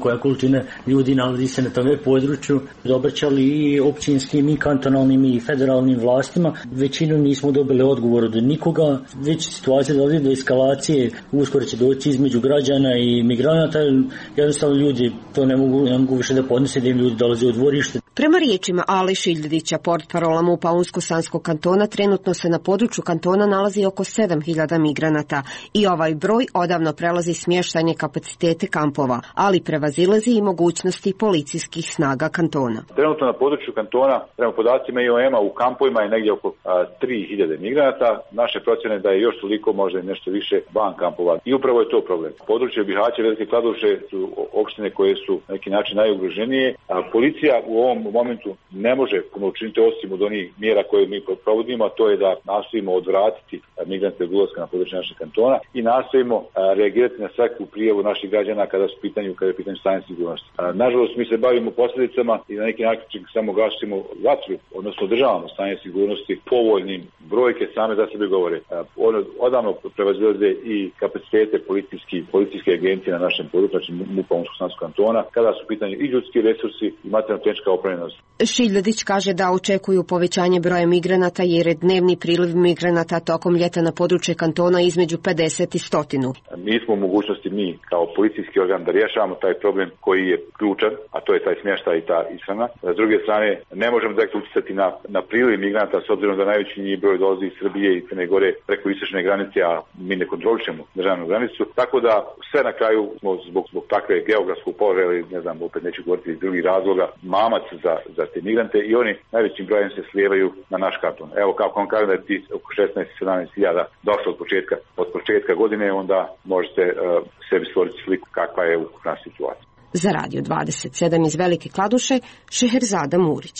[SPEAKER 27] koja količina ljudi nalazi se na tome području, obraćali i općinskim i kantonalnim i federalnim vlastima. Većinu nismo dobili odgovor od nikoga, već situacija dolazi do eskalacije, uskoro će doći između građana i migranata, jednostavno ljudi to ne mogu, ne mogu više da podnose, da im ljudi dolaze u dvorište.
[SPEAKER 26] Prema riječima Ali Šiljdića, portparola MUP-a Unsko-Sanskog kantona, trenutno se na području kantona nalazi oko sedam hiljada migranata i ovaj broj odavno prelazi smještajne kapacitete kampova, ali prevazilazi i mogućnosti policijskih snaga kantona.
[SPEAKER 11] Trenutno na području kantona, prema podacima I O M-a, u kampovima je negdje oko tri hiljade migranata. Naše procjene da je još toliko, možda i nešto više van kampova. I upravo je to problem. Područje Bihaća, Velike Kladuše su opštine koje su na neki način najugroženije. A policija u ovom momentu ne može puno učiniti osim od onih mjera koje mi provodimo, a to je da nastojimo odvratiti migrante od ulaska na područje našeg kantona i nastojimo reagirati na svaku prijavu naših građana kada su pitanju, kada je pitanje stanje sigurnosti. Nažalost, mi se bavimo posljedicama i na neki način samo gasimo vatru, odnosno održavamo stanje sigurnosti povoljnim. Brojke same za sebe govore. Odavno prevazilaze i kapacitete policijski, policijske agencije na našem području, znači MUP-a Unsko-Sanskog kantona, kada su pitanju i ljudski resursi i materijalno-tehnička opremljenost.
[SPEAKER 26] Šiljadić kaže da očekuju povećanje broja migranata jer je dnevni priliv migranata tokom ljeta na područje kantona između pedeset i sto.
[SPEAKER 11] Mi smo u mogućnosti mi kao policijski organ da rješavamo taj problem koji je ključan, a to je taj smještaj i ta ishrana. S druge strane, ne možemo direkt utjecati na, na priliv migranata s obzirom da najveći broj dolazi iz Srbije i Crne Gore preko istočne granice, a mi ne kontrolišemo državnu granicu. Tako da sve na kraju smo zbog, zbog takve geografskog položaja, ne znam, opet neću govoriti iz drugih razloga, mamac za, za te migrante i oni najvećim brojem se slijevaju na naš kanton. Evo kako vam kažem da je ti oko šesnaest do sedamnaest hiljada došlo od početka, od početka godine, onda možete uh, sebi stvoriti sliku kakva je ukupna situacija.
[SPEAKER 26] Za Radio dvadeset sedam iz Velike Kladuše, Šeherzada Murić.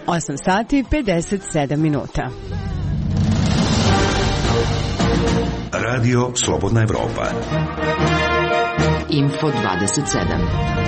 [SPEAKER 1] osam sati pedeset sedam minuta.
[SPEAKER 4] Radio Slobodna Evropa.
[SPEAKER 2] Info dvadeset sedam.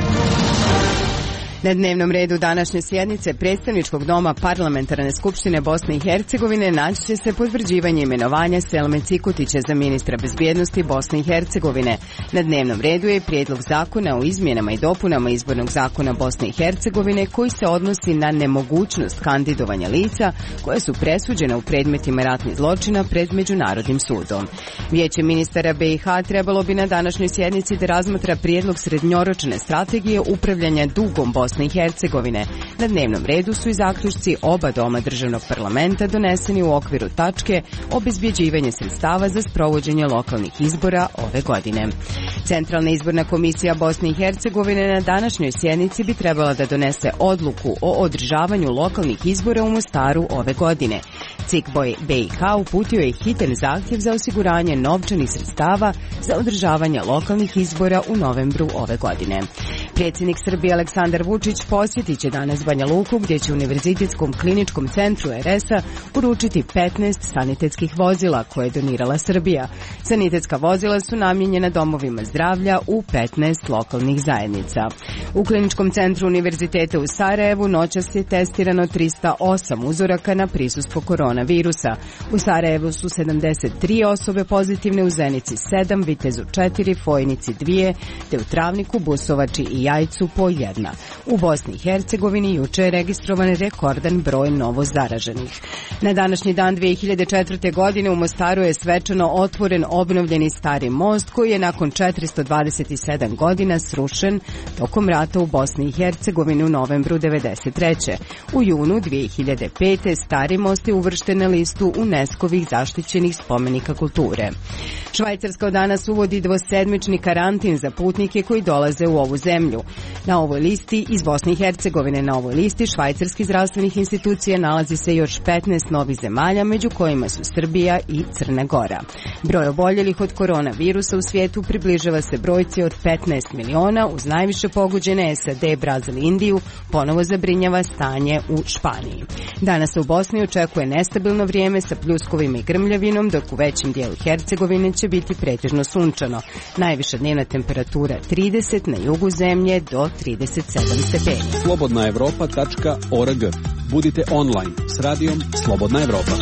[SPEAKER 1] Na dnevnom redu današnje sjednice Predstavničkog doma Parlamentarne skupštine Bosne i Hercegovine naći će se potvrđivanje imenovanja Selme Cikutića za ministra bezbjednosti Bosne i Hercegovine. Na dnevnom redu je prijedlog zakona o izmjenama i dopunama izbornog zakona Bosne i Hercegovine koji se odnosi na nemogućnost kandidovanja lica koje su presuđena u predmetima ratnih zločina pred Međunarodnim sudom. Vijeće ministara B i H trebalo bi na današnjoj sjednici da razmatra prijedlog srednjoročne strategije upravljanja dugom Bosne i Hercegovine. Na dnevnom redu su i zaključci oba doma državnog parlamenta doneseni u okviru tačke obezbjeđivanje sredstava za sprovođenje lokalnih izbora ove godine. Centralna izborna komisija Bosne i Hercegovine na današnjoj sjednici bi trebala da donese odluku o održavanju lokalnih izbora u Mostaru ove godine. C I K B i H uputio je hitan zahtjev za osiguranje novčanih sredstava za održavanje lokalnih izbora u novembru ove godine. Predsjednik Srbije Aleksandar Vučić posjetit će danas Banja Luku gdje će Univerzitetskom kliničkom centru R S-a uručiti petnaest sanitetskih vozila koje je donirala Srbija. Sanitetska vozila su namijenjena domovima zdravlja u petnaest lokalnih zajednica. U kliničkom centru Univerziteta u Sarajevu noćas je testirano trista osam uzoraka na prisustvo koronavirusa. U Sarajevu su sedamdeset tri osobe pozitivne, u Zenici sedam, Vitezu četiri, Fojnici dvije, te u Travniku, Busovači i Jajcu po jedna. U Bosni i Hercegovini juče je registrovan rekordan broj novo zaraženih. Na današnji dan dvije hiljade četvrte. godine u Mostaru je svečano otvoren obnovljeni stari most koji je nakon četiristo dvadeset sedam godina srušen tokom rata u Bosni i Hercegovini u novembru devedeset treće. U junu dvije hiljade pete. stari most je uvršten na listu UNESCO-vih zaštićenih spomenika kulture. Švajcarska od danas uvodi dvosedmični karantin za putnike koji dolaze u ovu zemlju. Na ovoj listi iz Bosne i Hercegovine na ovoj listi švajcarskih zdravstvenih institucija nalazi se još petnaest novih zemalja, među kojima su Srbija i Crna Gora. Broj oboljelih od koronavirusa u svijetu približava se brojci od petnaest miliona, uz najviše pogođene S A D, Brazil i Indiju, ponovo zabrinjava stanje u Španiji. Danas se u Bosni očekuje nestabilno vrijeme sa pljuskovima i grmljavinom, dok u većem dijelu Hercegovine će biti pretežno sunčano. Najviša dnevna temperatura trideset, na jugu zemlje do trideset sedam stepeni.
[SPEAKER 18] slobodna evropa tačka org. Budite online s radijom Slobodna Evropa.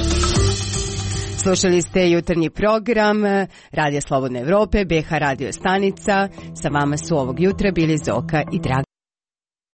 [SPEAKER 1] Slušali ste jutarnji program Radija Slobodne Evrope, B H radio stanica. Sa vama su ovog jutra bili Zoka i Dragan.